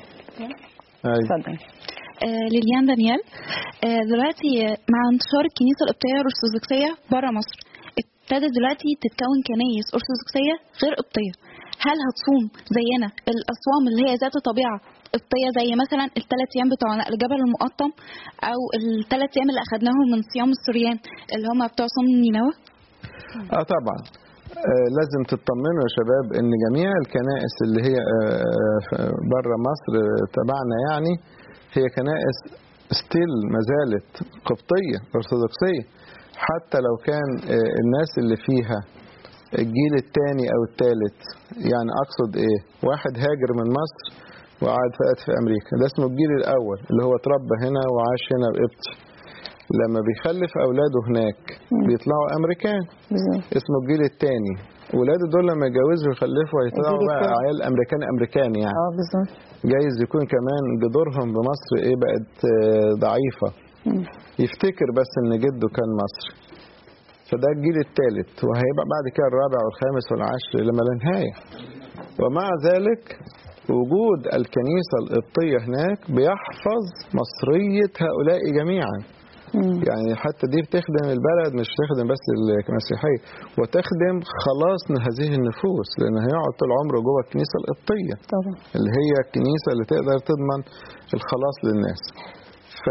اتفضل. آه ليليان دانيال. آه دلوقتي مع انتشار الكنيسة القبطية الأرثوذكسية بره مصر ابتدت دلوقتي تتكون كنايس أرثوذكسية غير قبطية. هل هتصوم زينا الأصوام اللي هي ذات طبيعة قبطية زي مثلا الثلاث أيام بتوع نقل جبل المقطم أو الثلاث أيام اللي أخدناهم من صيام السريان اللي هم بتوع صوم نينوى؟ اه طبعا. آه لازم تطمنوا يا شباب ان جميع الكنائس اللي هي آه بره مصر تبعنا يعني هي كنائس ستيل ما زالت قبطية أرثوذكسية. حتى لو كان آه الناس اللي فيها الجيل الثاني او الثالث، يعني اقصد ايه، واحد هاجر من مصر وقعد فقط في امريكا، ده اسمه الجيل الاول اللي هو اتربى هنا وعاش هنا بقبطي. لما بيخلف اولاده هناك بيطلعوا امريكان اسمه الجيل الثاني. ولاده دول لما يتجوزوا ويخلفوا هيطلعوا بقى عيال امريكان امريكان يعني. اه بالظبط. جايز يكون كمان جذورهم بمصر ايه بقت ضعيفه، يفتكر بس ان جده كان مصري. فده الجيل الثالث وهيبقى بعد كده الرابع والخامس والعاشر لما لا نهاية. ومع ذلك وجود الكنيسة القبطية هناك بيحفظ مصرية هؤلاء جميعا. مم. يعني حتى دي بتخدم البلد، مش تخدم بس المسيحية، وتخدم خلاص هذه النفوس لأن هيقعد طول عمره جوه الكنيسة القبطية طبعا. اللي هي الكنيسة اللي تقدر تضمن الخلاص للناس. ف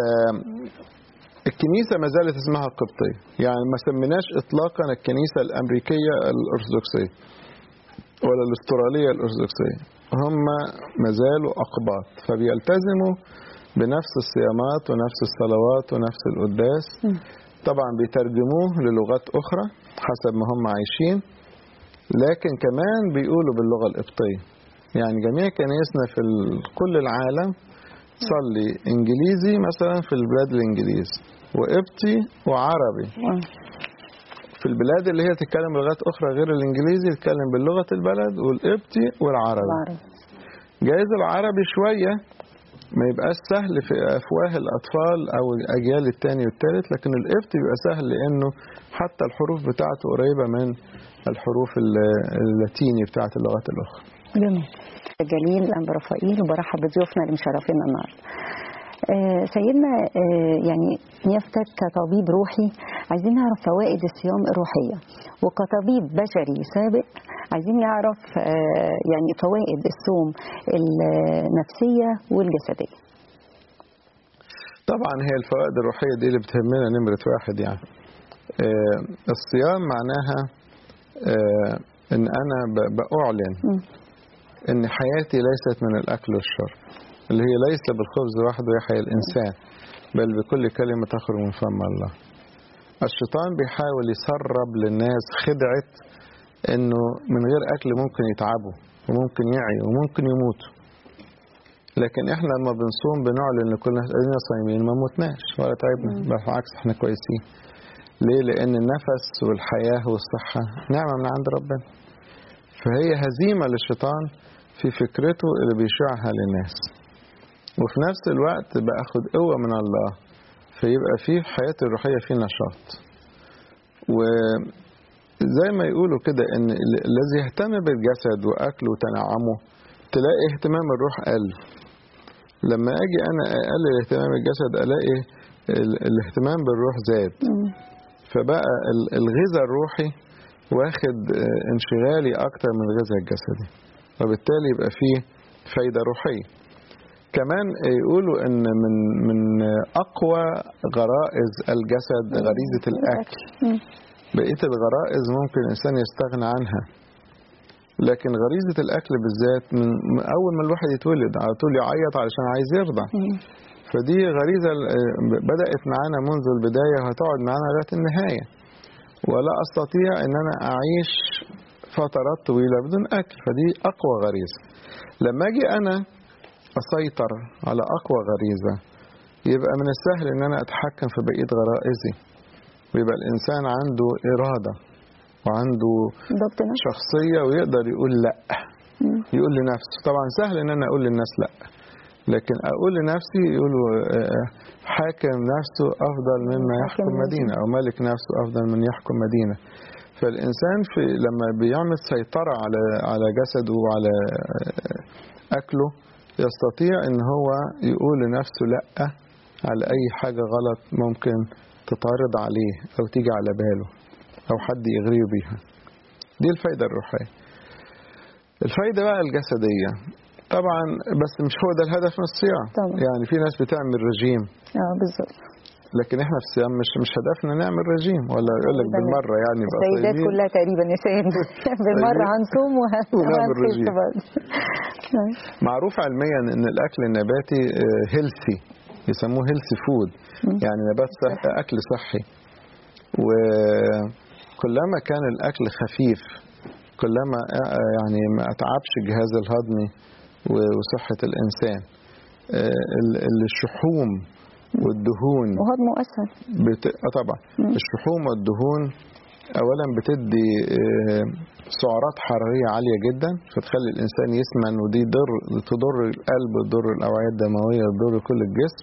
الكنيسة ما زالت اسمها قبطية، يعني ما سميناش اطلاقا الكنيسة الامريكية الارثوذكسية ولا الاسترالية الارثوذكسية، هم ما زالوا اقباط فبيلتزموا بنفس الصيامات ونفس الصلوات ونفس القداس. طبعا بيترجموه للغات اخرى حسب ما هم عايشين، لكن كمان بيقولوا باللغة القبطية. يعني جميع كنائسنا في كل العالم صلي انجليزي مثلا في البلاد الانجليز وقبطي وعربي. في البلاد اللي هي تتكلم لغات اخرى غير الانجليزي تتكلم باللغة البلد والقبطي والعربي. جايز العربي شوية ما يبقاش سهل في افواه الاطفال او الاجيال الثاني والثالث، لكن القبطي بيبقى سهل لانه حتى الحروف بتاعته قريبة من الحروف اللاتيني بتاعت اللغات الاخرى. جميل. جليل أنبا رفائيل وبرحب بضيوفنا اللي مشرفينا النهارده. آه سيدنا آه يعني نيافتك كطبيب روحي عايزين نعرف فوائد الصيام الروحية، وكطبيب بشري سابق عايزين نعرف يعني فوائد الصوم النفسية والجسدية. طبعا هي الفوائد الروحية دي اللي بتهمنا نمرة واحد. يعني الصيام معناها ان انا بأعلن ان حياتي ليست من الاكل والشرب، اللي هي ليس بالخبز وحده يحيى الانسان بل بكل كلمة تخرج من فم الله. الشيطان بيحاول يسرب للناس خدعة انه من غير اكل ممكن يتعبوا وممكن يعيوا وممكن يموتوا، لكن احنا لما بنصوم بنعلن لكل الناس ادينا صايمين ما موتناش ولا تعبنا، بالعكس احنا كويسين. ليه؟ لان النفس والحياة والصحة نعمة من عند ربنا. فهي هزيمة للشيطان في فكرته اللي بيشعها للناس، وفي نفس الوقت باخد قوة من الله، فيبقى فيه حياتي الروحية فيه نشاط. وزي ما يقولوا كده ان الذي يهتم بالجسد واكله وتنعمه تلاقي اهتمام الروح قل. لما اجي انا اقلل اهتمام الجسد الاقي الاهتمام بالروح زاد، فبقى الغذاء الروحي واخد انشغالي اكتر من الغذاء الجسدي، وبالتالي يبقى فيه فايدة روحية. كمان يقولوا ان من من اقوى غرائز الجسد غريزة الاكل. بقية الغرائز ممكن الانسان يستغنى عنها، لكن غريزة الاكل بالذات من اول ما الواحد يتولد على طول يعيط علشان عايز يرضع. فدي غريزة بدأت معانا منذ البداية وهتقعد معانا لغاية النهاية، ولا استطيع ان انا اعيش فترات طويلة بدون اكل، فدي اقوى غريزة. لما اجي انا أسيطر على أقوى غريزة يبقى من السهل أن أنا أتحكم في بقية غرائزي، ويبقى الإنسان عنده إرادة وعنده شخصية ويقدر يقول لأ، يقول لنفسه. طبعا سهل أن أنا أقول للناس لأ، لكن أقول لنفسي يقولوا حاكم نفسه أفضل مما يحكم مدينة، أو ملك نفسه أفضل من يحكم مدينة. فالإنسان في لما بيعمل سيطرة على على جسده وعلى أكله يستطيع ان هو يقول لنفسه لأ على اي حاجة غلط ممكن تتعرض عليه او تيجي على باله او حد يغريه بيها. دي الفايدة الروحية. الفايدة بقى الجسدية طبعا، بس مش هو ده الهدف من الصيام. يعني في ناس بتعمل رجيم، اه بالظبط، لكن احنا في الصيام مش مش هدفنا نعمل رجيم، ولا يقول لك بالمره يعني بقى السيدات كلها تقريبا يا سيدنا بالمره هنصوم ونعمل رجيم. معروف علميا ان الاكل النباتي هيلثي، يسموه هيلثي فود، يعني نبات صح، اكل صحي. وكلما كان الاكل خفيف كلما يعني ما اتعبش الجهاز الهضمي وصحه الانسان. الشحوم والدهون وهضمه اسهل بت... آه طبعا. مم. الشحوم والدهون اولا بتدي سعرات حراريه عاليه جدا فتخلي الانسان يسمن، ودي ضر تضر القلب وتضر الاوعيه الدمويه وتضر كل الجسم،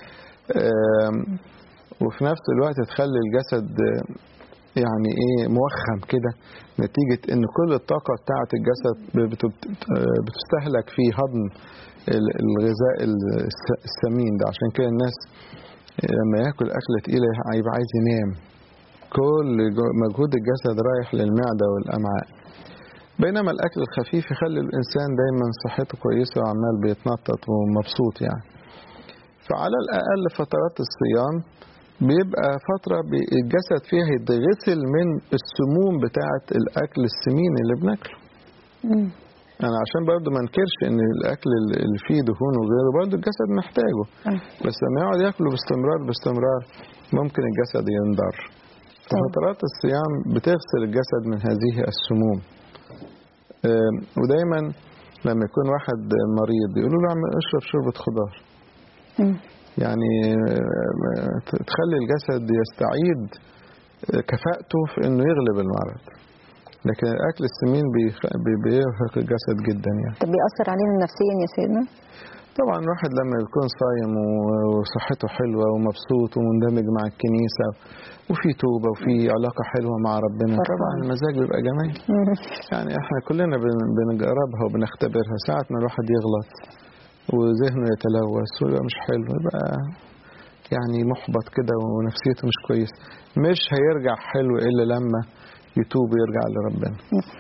وفي نفس الوقت تخلي الجسد يعني ايه موخم كده، نتيجه ان كل الطاقه بتاعه الجسد بتستهلك في هضم الغذاء السمين ده. عشان كده الناس لما ياكل أكلة تقيلة هيبقى عايز ينام، كل مجهود الجسد رايح للمعدة والأمعاء. بينما الأكل الخفيف يخلي الإنسان دايما صحته كويسة وعمال بيتنطط ومبسوط يعني. فعلى الأقل فترات الصيام بيبقى فترة الجسد فيها يتغسل من السموم بتاعة الأكل السمين اللي بناكله. أنا عشان برضو ما انكرش إن الأكل اللي فيه دهون وغيره برضو الجسد محتاجه، بس لما يقعد ياكله باستمرار باستمرار ممكن الجسد ينضر. فترات الصيام بتغسل الجسد من هذه السموم. ودايما لما يكون واحد مريض يقولوا له اعمل اشرب شوربة خضار، يعني تخلي الجسد يستعيد كفاءته في إنه يغلب المرض. لكن الأكل السمين بيرهق الجسد جدا يعني. طب بيأثر علينا نفسيا يا سيدنا؟ طبعا الواحد لما يكون صايم وصحته حلوة ومبسوط ومندمج مع الكنيسة وفي توبة وفي علاقة حلوة مع ربنا، طبعا المزاج بيبقى جميل. يعني احنا كلنا بنجربها وبنختبرها. ساعة ما الواحد يغلط وذهنه يتلوث ويبقى مش حلو، يبقى يعني محبط كده ونفسيته مش كويس، مش هيرجع حلو إلا لما يتوب ويرجع لربنا.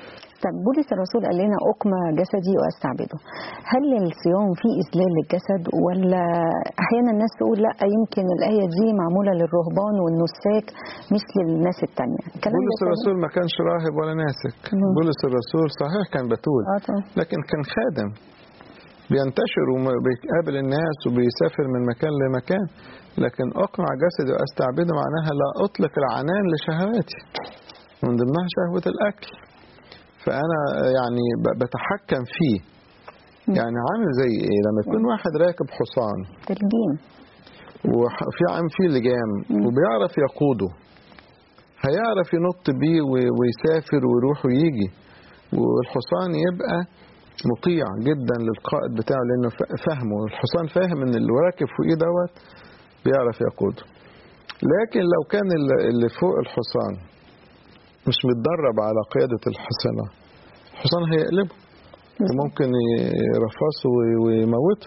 طب بولس الرسول قال لنا أقمى جسدي وأستعبده. هل الصيام فيه إذلال للجسد، ولا أحيانا الناس تقول لا يمكن الآية دي معمولة للرهبان والنساك مش للناس التانية؟ بولس الرسول ما كانش راهب ولا ناسك. مم. بولس الرسول صحيح كان بتول، لكن كان خادم بينتشر وبيقابل الناس وبيسافر من مكان لمكان. لكن أقمع جسدي وأستعبده معناها لا أطلق العنان لشهواتي، من ضمنها شهوة الأكل. فأنا يعني بتحكم فيه. يعني عامل زي إيه لما يكون واحد راكب حصان تلجيم وفي عام فيه لجام وبيعرف يقوده، هيعرف ينط بيه ويسافر ويروح ويجي، والحصان يبقى مطيع جدا للقائد بتاعه لأنه فهمه. الحصان فاهم إن اللي راكب فوقيه دوت بيعرف يقوده. لكن لو كان اللي فوق الحصان مش متدرب على قيادة الحصانة، الحصان هيقلبه وممكن يرفصه ويموته.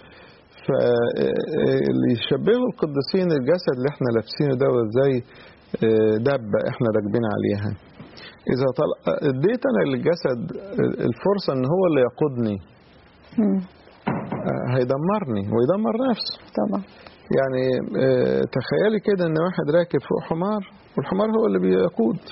فاللي يشبهه القديسين الجسد اللي احنا لابسينه دوت زي دبة احنا راكبين عليها. إذا اديت أنا للجسد الفرصة إن هو اللي يقودني هيدمرني ويدمر نفسه طبعا. يعني تخيلي كده إن واحد راكب فوق حمار والحمار هو اللي بيقود،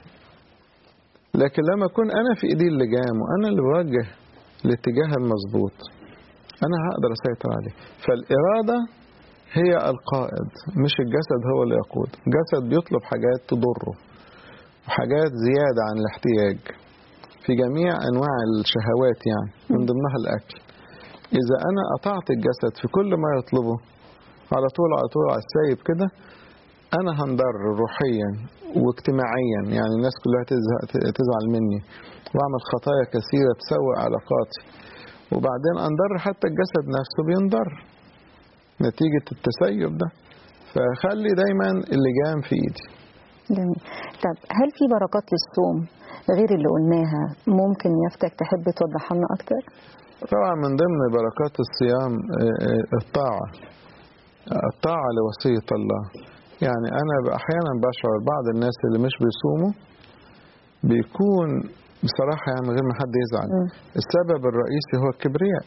لكن لما أكون أنا في إيدي اللجام وأنا اللي بوجه الاتجاه المظبوط أنا هقدر أسيطر عليه. فالإرادة هي القائد مش الجسد هو اللي يقود. الجسد بيطلب حاجات تضره وحاجات زيادة عن الاحتياج في جميع أنواع الشهوات، يعني من ضمنها الأكل. إذا أنا قطعت الجسد في كل ما يطلبه على طول على طول على السايب كده، أنا هنضر روحيا واجتماعيا، يعني الناس كلها تزعل مني وأعمل خطايا كثيرة تسوء علاقاتي، وبعدين أنضر حتى الجسد نفسه بينضر نتيجة التسيب ده. فخلي دايما اللجام في إيدي. جميل. طب هل في بركات للصوم غير اللي قلناها ممكن يفتك تحب توضحها لنا أكتر؟ طبعا من ضمن بركات الصيام الطاعة، الطاعة لوصية الله. يعني أنا أحيانا بشعر بعض الناس اللي مش بيصوموا بيكون بصراحة يعني من غير ما حد يزعل م. السبب الرئيسي هو الكبرياء.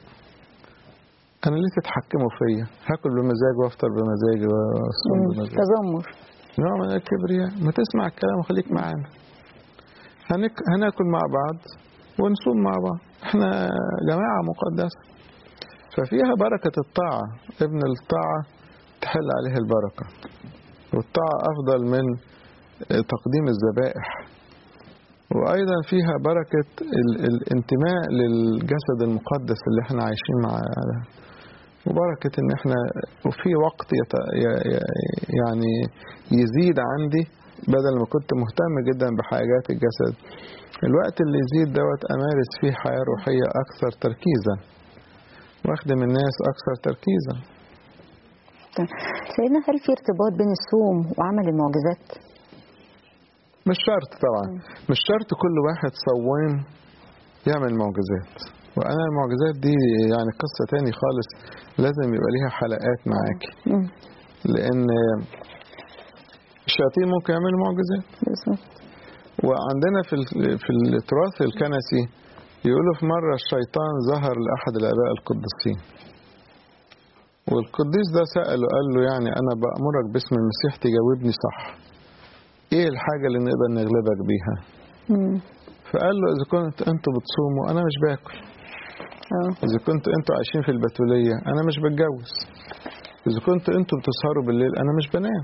أنا ليه تتحكموا فيا؟ هاكل بمزاج وافطر بمزاجي واصوم بمزاجي. تذمر، نوع من الكبرياء. ما تسمع الكلام وخليك معانا، هنك... هناكل مع بعض ونصوم مع بعض، احنا جماعة مقدسة. ففيها بركة الطاعة. ابن الطاعة تحل عليه البركة، والطاعة أفضل من تقديم الذبائح. وأيضا فيها بركة ال... الانتماء للجسد المقدس اللي احنا عايشين معاه، وبركة ان احنا وفي وقت يت... يعني يزيد عندي بدل ما كنت مهتم جدا بحاجات الجسد، الوقت اللي يزيد دوت امارس فيه حياة روحية اكثر تركيزا واخدم الناس اكثر تركيزا. سيدنا هل في ارتباط بين الصوم وعمل المعجزات؟ مش شرط طبعا، مش شرط كل واحد صوام يعمل معجزات. وأنا المعجزات دي يعني قصة تاني خالص، لازم يبقى ليها حلقات معاكي، لأن الشياطين ممكن يعملوا معجزات. وعندنا في في التراث الكنسي يقولوا في مرة الشيطان ظهر لأحد الآباء القديسين، والقديس ده سأله قال له يعني أنا بأمرك باسم المسيح تجاوبني صح، إيه الحاجة اللي نقدر نغلبك بيها؟ فقال له إذا كنت أنتوا بتصوموا أنا مش باكل، إذا كنت أنتوا عايشين في البتولية أنا مش بتجوز، إذا كنت أنتوا بتسهروا بالليل أنا مش بنام.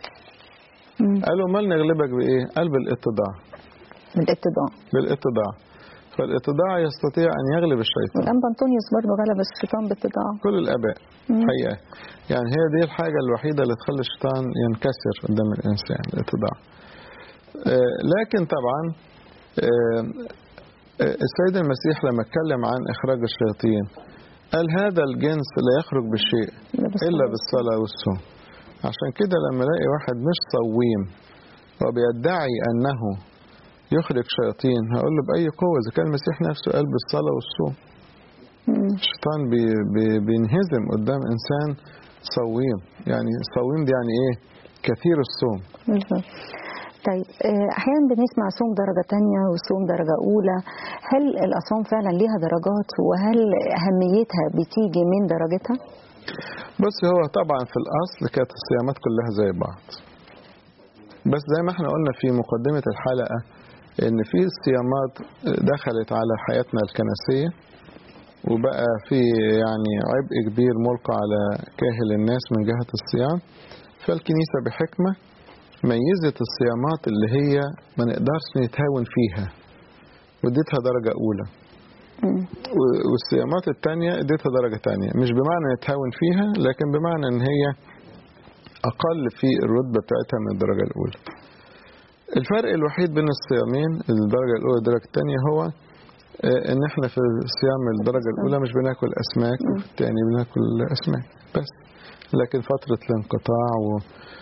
قالوا مال نغلبك بإيه؟ قال بالاتضاع. بالاتضاع بالاتضاع. فالاتضاع يستطيع أن يغلب الشيطان. والأنبا أنطونيوس برضه غلب الشيطان بالاتضاع. كل الآباء حقيقة، يعني هي دي الحاجة الوحيدة اللي تخلي الشيطان ينكسر قدام الإنسان، الاتضاع. آه لكن طبعا آه السيد المسيح لما اتكلم عن إخراج الشياطين قال هذا الجنس لا يخرج بالشيء إلا بالصلاة والصوم. عشان كده لما الاقي واحد مش صويم وبيدعي أنه يخرج شياطين هقول له بأي قوة، إذا كان المسيح نفسه قال بالصلاة والصوم. الشيطان بي بي بينهزم قدام إنسان صويم. يعني صويم دي يعني إيه؟ كثير الصوم. طيب احيانا بنسمع صوم درجه ثانيه وصوم درجه اولى، هل الاصوام فعلا ليها درجات وهل اهميتها بتيجي من درجتها؟ بص، هو طبعا في الاصل كانت الصيامات كلها زي بعض، بس زي ما احنا قلنا في مقدمه الحلقه ان في صيامات دخلت على حياتنا الكنسيه وبقى في يعني عبء كبير ملقى على كاهل الناس من جهه الصيام، فالكنيسه بحكمه ميزت الصيامات اللي هي ما نقدرش نتهاون فيها واديتها درجة أولى، والصيامات التانية اديتها درجة تانية، مش بمعنى نتهاون فيها لكن بمعنى ان هي أقل في الرتبة بتاعتها من الدرجة الأولى. الفرق الوحيد بين الصيامين الدرجة الأولى والدرجة التانية هو ان احنا في صيام الدرجة الأولى مش بناكل أسماك وفي التاني بناكل أسماك بس، لكن فترة الانقطاع و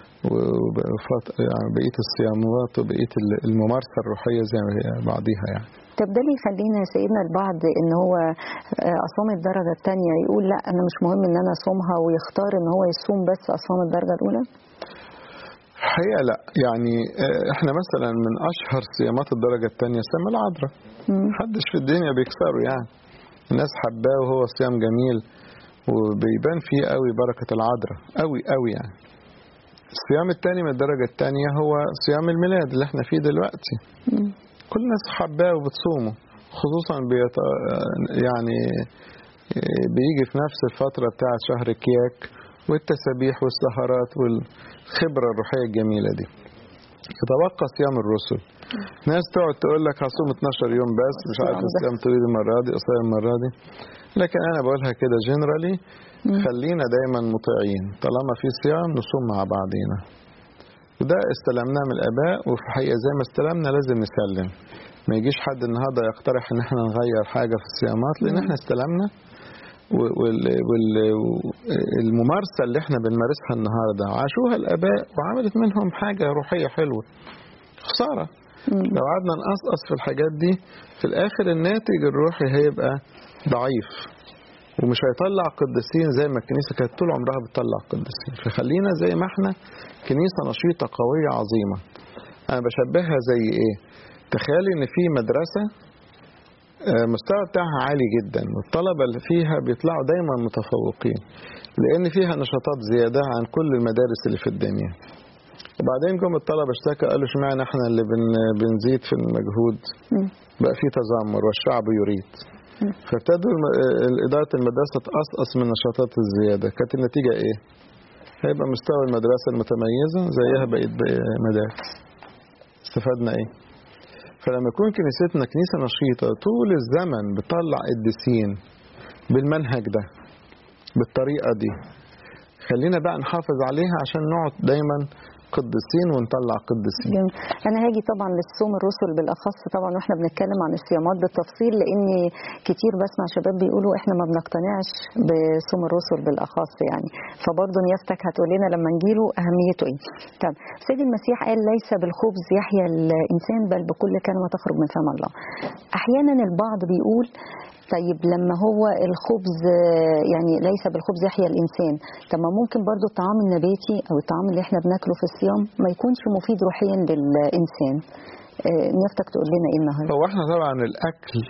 وبقية الصيامات وبقية الممارسة الروحية زي ما هي بعضيها يعني. طب ده اللي يخلينا يا سيدنا البعض ان هو اصوم الدرجة الثانية يقول لا انا مش مهم ان انا اصومها ويختار ان هو يصوم بس اصوم الدرجة الاولى؟ الحقيقة لا، يعني احنا مثلا من اشهر صيامات الدرجة الثانية صيام العذراء، محدش في الدنيا بيكسره يعني، الناس حباه وهو صيام جميل وبيبان فيه قوي بركة العذراء قوي قوي يعني. الصيام الثاني من الدرجة الثانية هو صيام الميلاد اللي احنا فيه دلوقتي. مم. كل الناس حباه وبتصومه، خصوصا بيط... يعني بيجي في نفس الفترة بتاعة شهر كياك والتسابيح والسهرات والخبرة الروحية الجميلة دي. يتبقى صيام الرسل، ناس تقعد تقول لك هصوم اتناشر يوم بس، مش عارف الصيام طويل المرة دي قصير المرة دي، لكن أنا بقولها كده جنرالي خلينا دايما مطيعين، طالما في صيام نصوم مع بعضينا، وده استلمناه من الآباء، وفي الحقيقة زي ما استلمنا لازم نسلم، ما يجيش حد النهارده يقترح ان احنا نغير حاجة في الصيامات، لأن احنا استلمنا والممارسة اللي احنا بنمارسها النهارده عاشوها الآباء وعملت منهم حاجة روحية حلوة. خسارة لو قعدنا نقصقص في الحاجات دي، في الآخر الناتج الروحي هيبقى ضعيف ومش هيطلع قديسين زي ما الكنيسة كانت طول عمرها بتطلع قديسين. فخلينا زي ما احنا كنيسة نشيطة قوية عظيمة. أنا بشبهها زي إيه؟ تخيلي إن في مدرسة مستوى بتاعها عالي جدا والطلبة اللي فيها بيطلعوا دايما متفوقين لأن فيها نشاطات زيادة عن كل المدارس اللي في الدنيا. وبعدين جم الطلبة اشتكوا قالوا اشمعنى احنا اللي بن بنزيد في المجهود، بقى في تذمر والشعب يريد. فابتدوا إدارة المدرسة تقصقص من نشاطات الزيادة. كانت النتيجة ايه؟ هيبقى مستوى المدرسة المتميزة زيها بقيت مدارس. استفدنا ايه؟ فلما يكون كنيستنا كنيسة نشيطة طول الزمن بتطلع قديسين بالمنهج ده بالطريقة دي، خلينا بقى نحافظ عليها عشان نقعد دايما قديسين ونطلع قديسين. انا هاجي طبعا للصوم الرسل بالاخص طبعا واحنا بنتكلم عن الصيامات بالتفصيل، لاني كتير بسمع شباب بيقولوا احنا ما بنقتنعش بصوم الرسل بالاخص يعني، فبرضه نيافتك هتقول لنا لما نجيله اهميته ايه. طب سيد المسيح قال ليس بالخبز يحيا الانسان بل بكل كلمه تخرج من فم الله. احيانا البعض بيقول طيب لما هو الخبز يعني ليس بالخبز يحيا الإنسان، طب ما ممكن برضو الطعام النباتي أو الطعام اللي احنا بناكله في الصيام ما يكونش مفيد روحيا للإنسان. نفتك تقول لنا إيه النهارده؟ هو احنا طبعا الأكل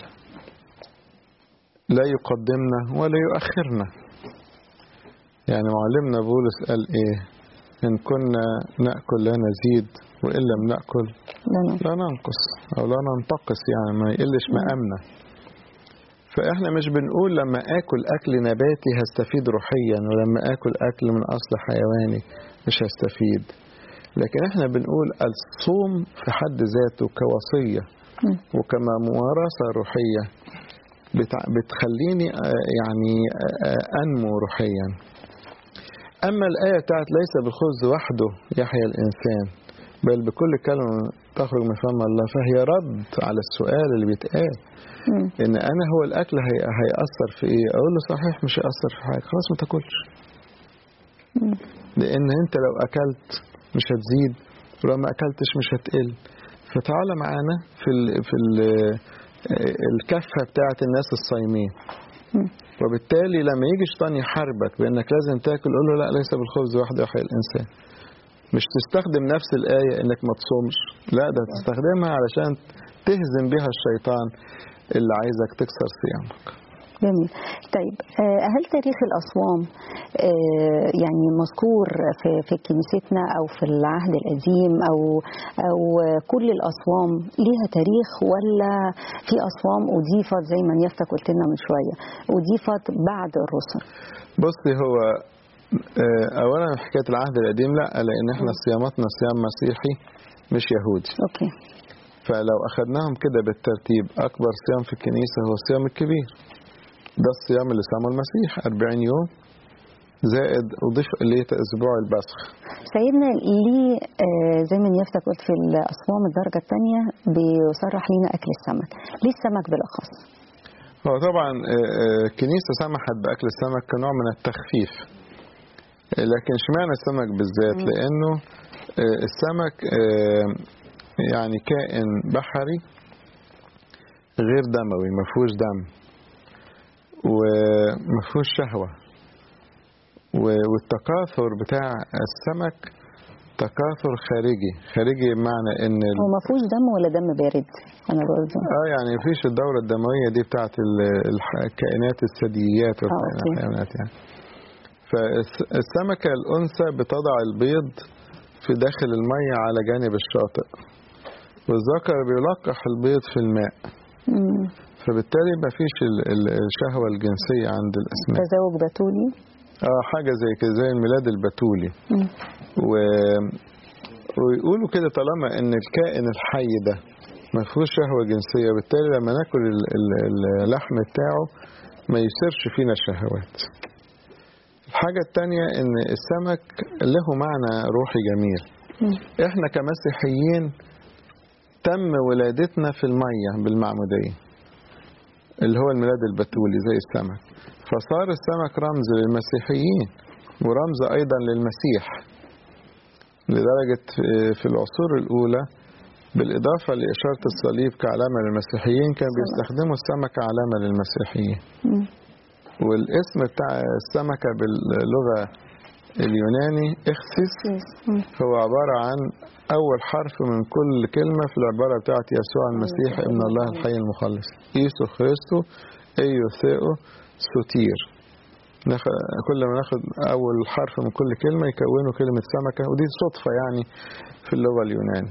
لا يقدمنا ولا يؤخرنا. يعني معلمنا بولس قال إيه؟ إن كنا نأكل لا نزيد وإن لم نأكل لا ننقص أو لا ننتقص، يعني ما يقلش مقامنا. فإحنا مش بنقول لما آكل أكل نباتي هستفيد روحيا ولما آكل أكل من أصل حيواني مش هستفيد، لكن إحنا بنقول الصوم في حد ذاته كوصية وكما ممارسة روحية بتخليني يعني أنمو روحيا. أما الآية بتاعت ليس بالخبز وحده يحيا الإنسان بل بكل كلمة تخرج من فم الله، فهي رد على السؤال اللي بيتقال ان انا هو الاكل هي هيأثر في ايه؟ اقول له صحيح مش هيأثر في حاجه، خلاص ما تاكلش. لان انت لو اكلت مش هتزيد ولو ما اكلتش مش هتقل. فتعالى معانا في ال في ال الكفه بتاعه الناس الصايمين، وبالتالي لما يجي شيطان يحاربك بانك لازم تاكل قول له لا ليس بالخبز وحده يحيا الانسان. مش تستخدم نفس الآية إنك ما تصومش، لا ده تستخدمها علشان تهزم بها الشيطان اللي عايزك تكسر صيامك. جميل. طيب هل تاريخ الأصوام يعني مذكور في في كنيستنا أو في العهد القديم أو أو كل الأصوام ليها تاريخ، ولا في أصوام أضيفت زي ما نيافتك قلت لنا من شوية أضيفت بعد الرسل؟ بصي، هو أولا حكاية العهد القديم لا، لأن احنا صياماتنا صيام مسيحي مش يهودي. أوكي. فلو أخذناهم كده بالترتيب، أكبر صيام في الكنيسة هو الصيام الكبير، ده الصيام اللي صامه المسيح أربعين يوم، زائد أضيف إليه أسبوع البسخ. سيدنا ليه زي ما نيافتك قلت في الأصوام الدرجة الثانية بيصرح لينا أكل السمك، ليه السمك بالأخص؟ هو طبعا الكنيسة سمحت بأكل السمك كنوع من التخفيف، لكن اشمعنى السمك بالذات؟ لأنه السمك يعني كائن بحري غير دموي، ما فيهوش دم وما فيهوش شهوة، والتكاثر بتاع السمك تكاثر خارجي. خارجي بمعنى ان هو ما فيهوش دم ولا دم بارد؟ انا برضه اه يعني ما فيش الدورة الدموية دي بتاعت الكائنات الثدييات والحيوانات يعني. فالسمكة الأنثى بتضع البيض في داخل المية على جانب الشاطئ، والذكر بيلقح البيض في الماء. مم. فبالتالي ما فيش الشهوة الجنسية عند الأسماك. تزاوج بتولي؟ اه حاجة زي كده، زي الميلاد البتولي. و... ويقولوا كده طالما ان الكائن الحي ده ما فيهوش شهوة جنسية، بالتالي لما ناكل اللحم بتاعه ما يصيرش فينا شهوات. الحاجة التانية ان السمك له معنى روحي جميل. احنا كمسيحيين تم ولادتنا في المية بالمعمودية اللي هو الميلاد البتولي زي السمك، فصار السمك رمز للمسيحيين ورمز أيضا للمسيح، لدرجة في العصور الأولى بالإضافة لإشارة الصليب كعلامة للمسيحيين كان بيستخدموا السمكة علامة للمسيحيين. والاسم بتاع السمكة باللغة اليوناني إخسيس هو عبارة عن أول حرف من كل كلمة في العبارة بتاعت يسوع المسيح ابن الله الحي المخلص، إيسو خريستو أيو ثيو سوتير. كل ما ناخد أول حرف من كل كلمة يكونوا كلمة سمكة، ودي صدفة يعني في اللغة اليوناني.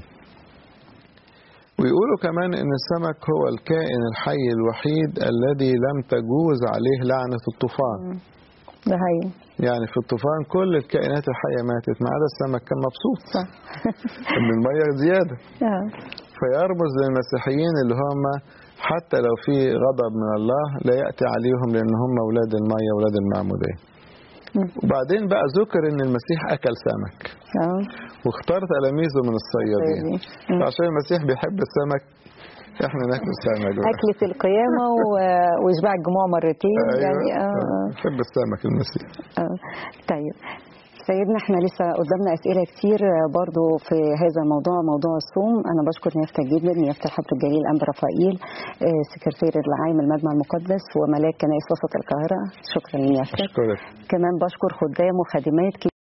ويقولوا كمان إن السمك هو الكائن الحي الوحيد الذي لم تجوز عليه لعنة الطوفان. ده هي. يعني في الطوفان كل الكائنات الحية ماتت ما عدا السمك، كان مبسوط صح إن المية زيادة. فيرمز للمسيحيين اللي هم حتى لو في غضب من الله لا يأتي عليهم لأن هم أولاد المية أولاد المعمودية. وبعدين بقى ذكر إن المسيح أكل سمك واختار تلاميذه من الصيادين، عشان المسيح بيحب السمك احنا ناكل سمك. أكلة القيامة وإشباع الجموع مرتين. أيوة. يعني اه بيحب السمك المسيح. اه طيب سيدنا احنا لسه قدامنا اسئله كتير برضو في هذا الموضوع، موضوع الصوم. انا بشكر نيافتك جدا، نيافه الحبر الجليل انبا رفائيل سكرتير العام المجمع المقدس وملاك كنائس وسط القاهره. شكرا لنيافتك. اشكرك. كمان بشكر خدام وخادمات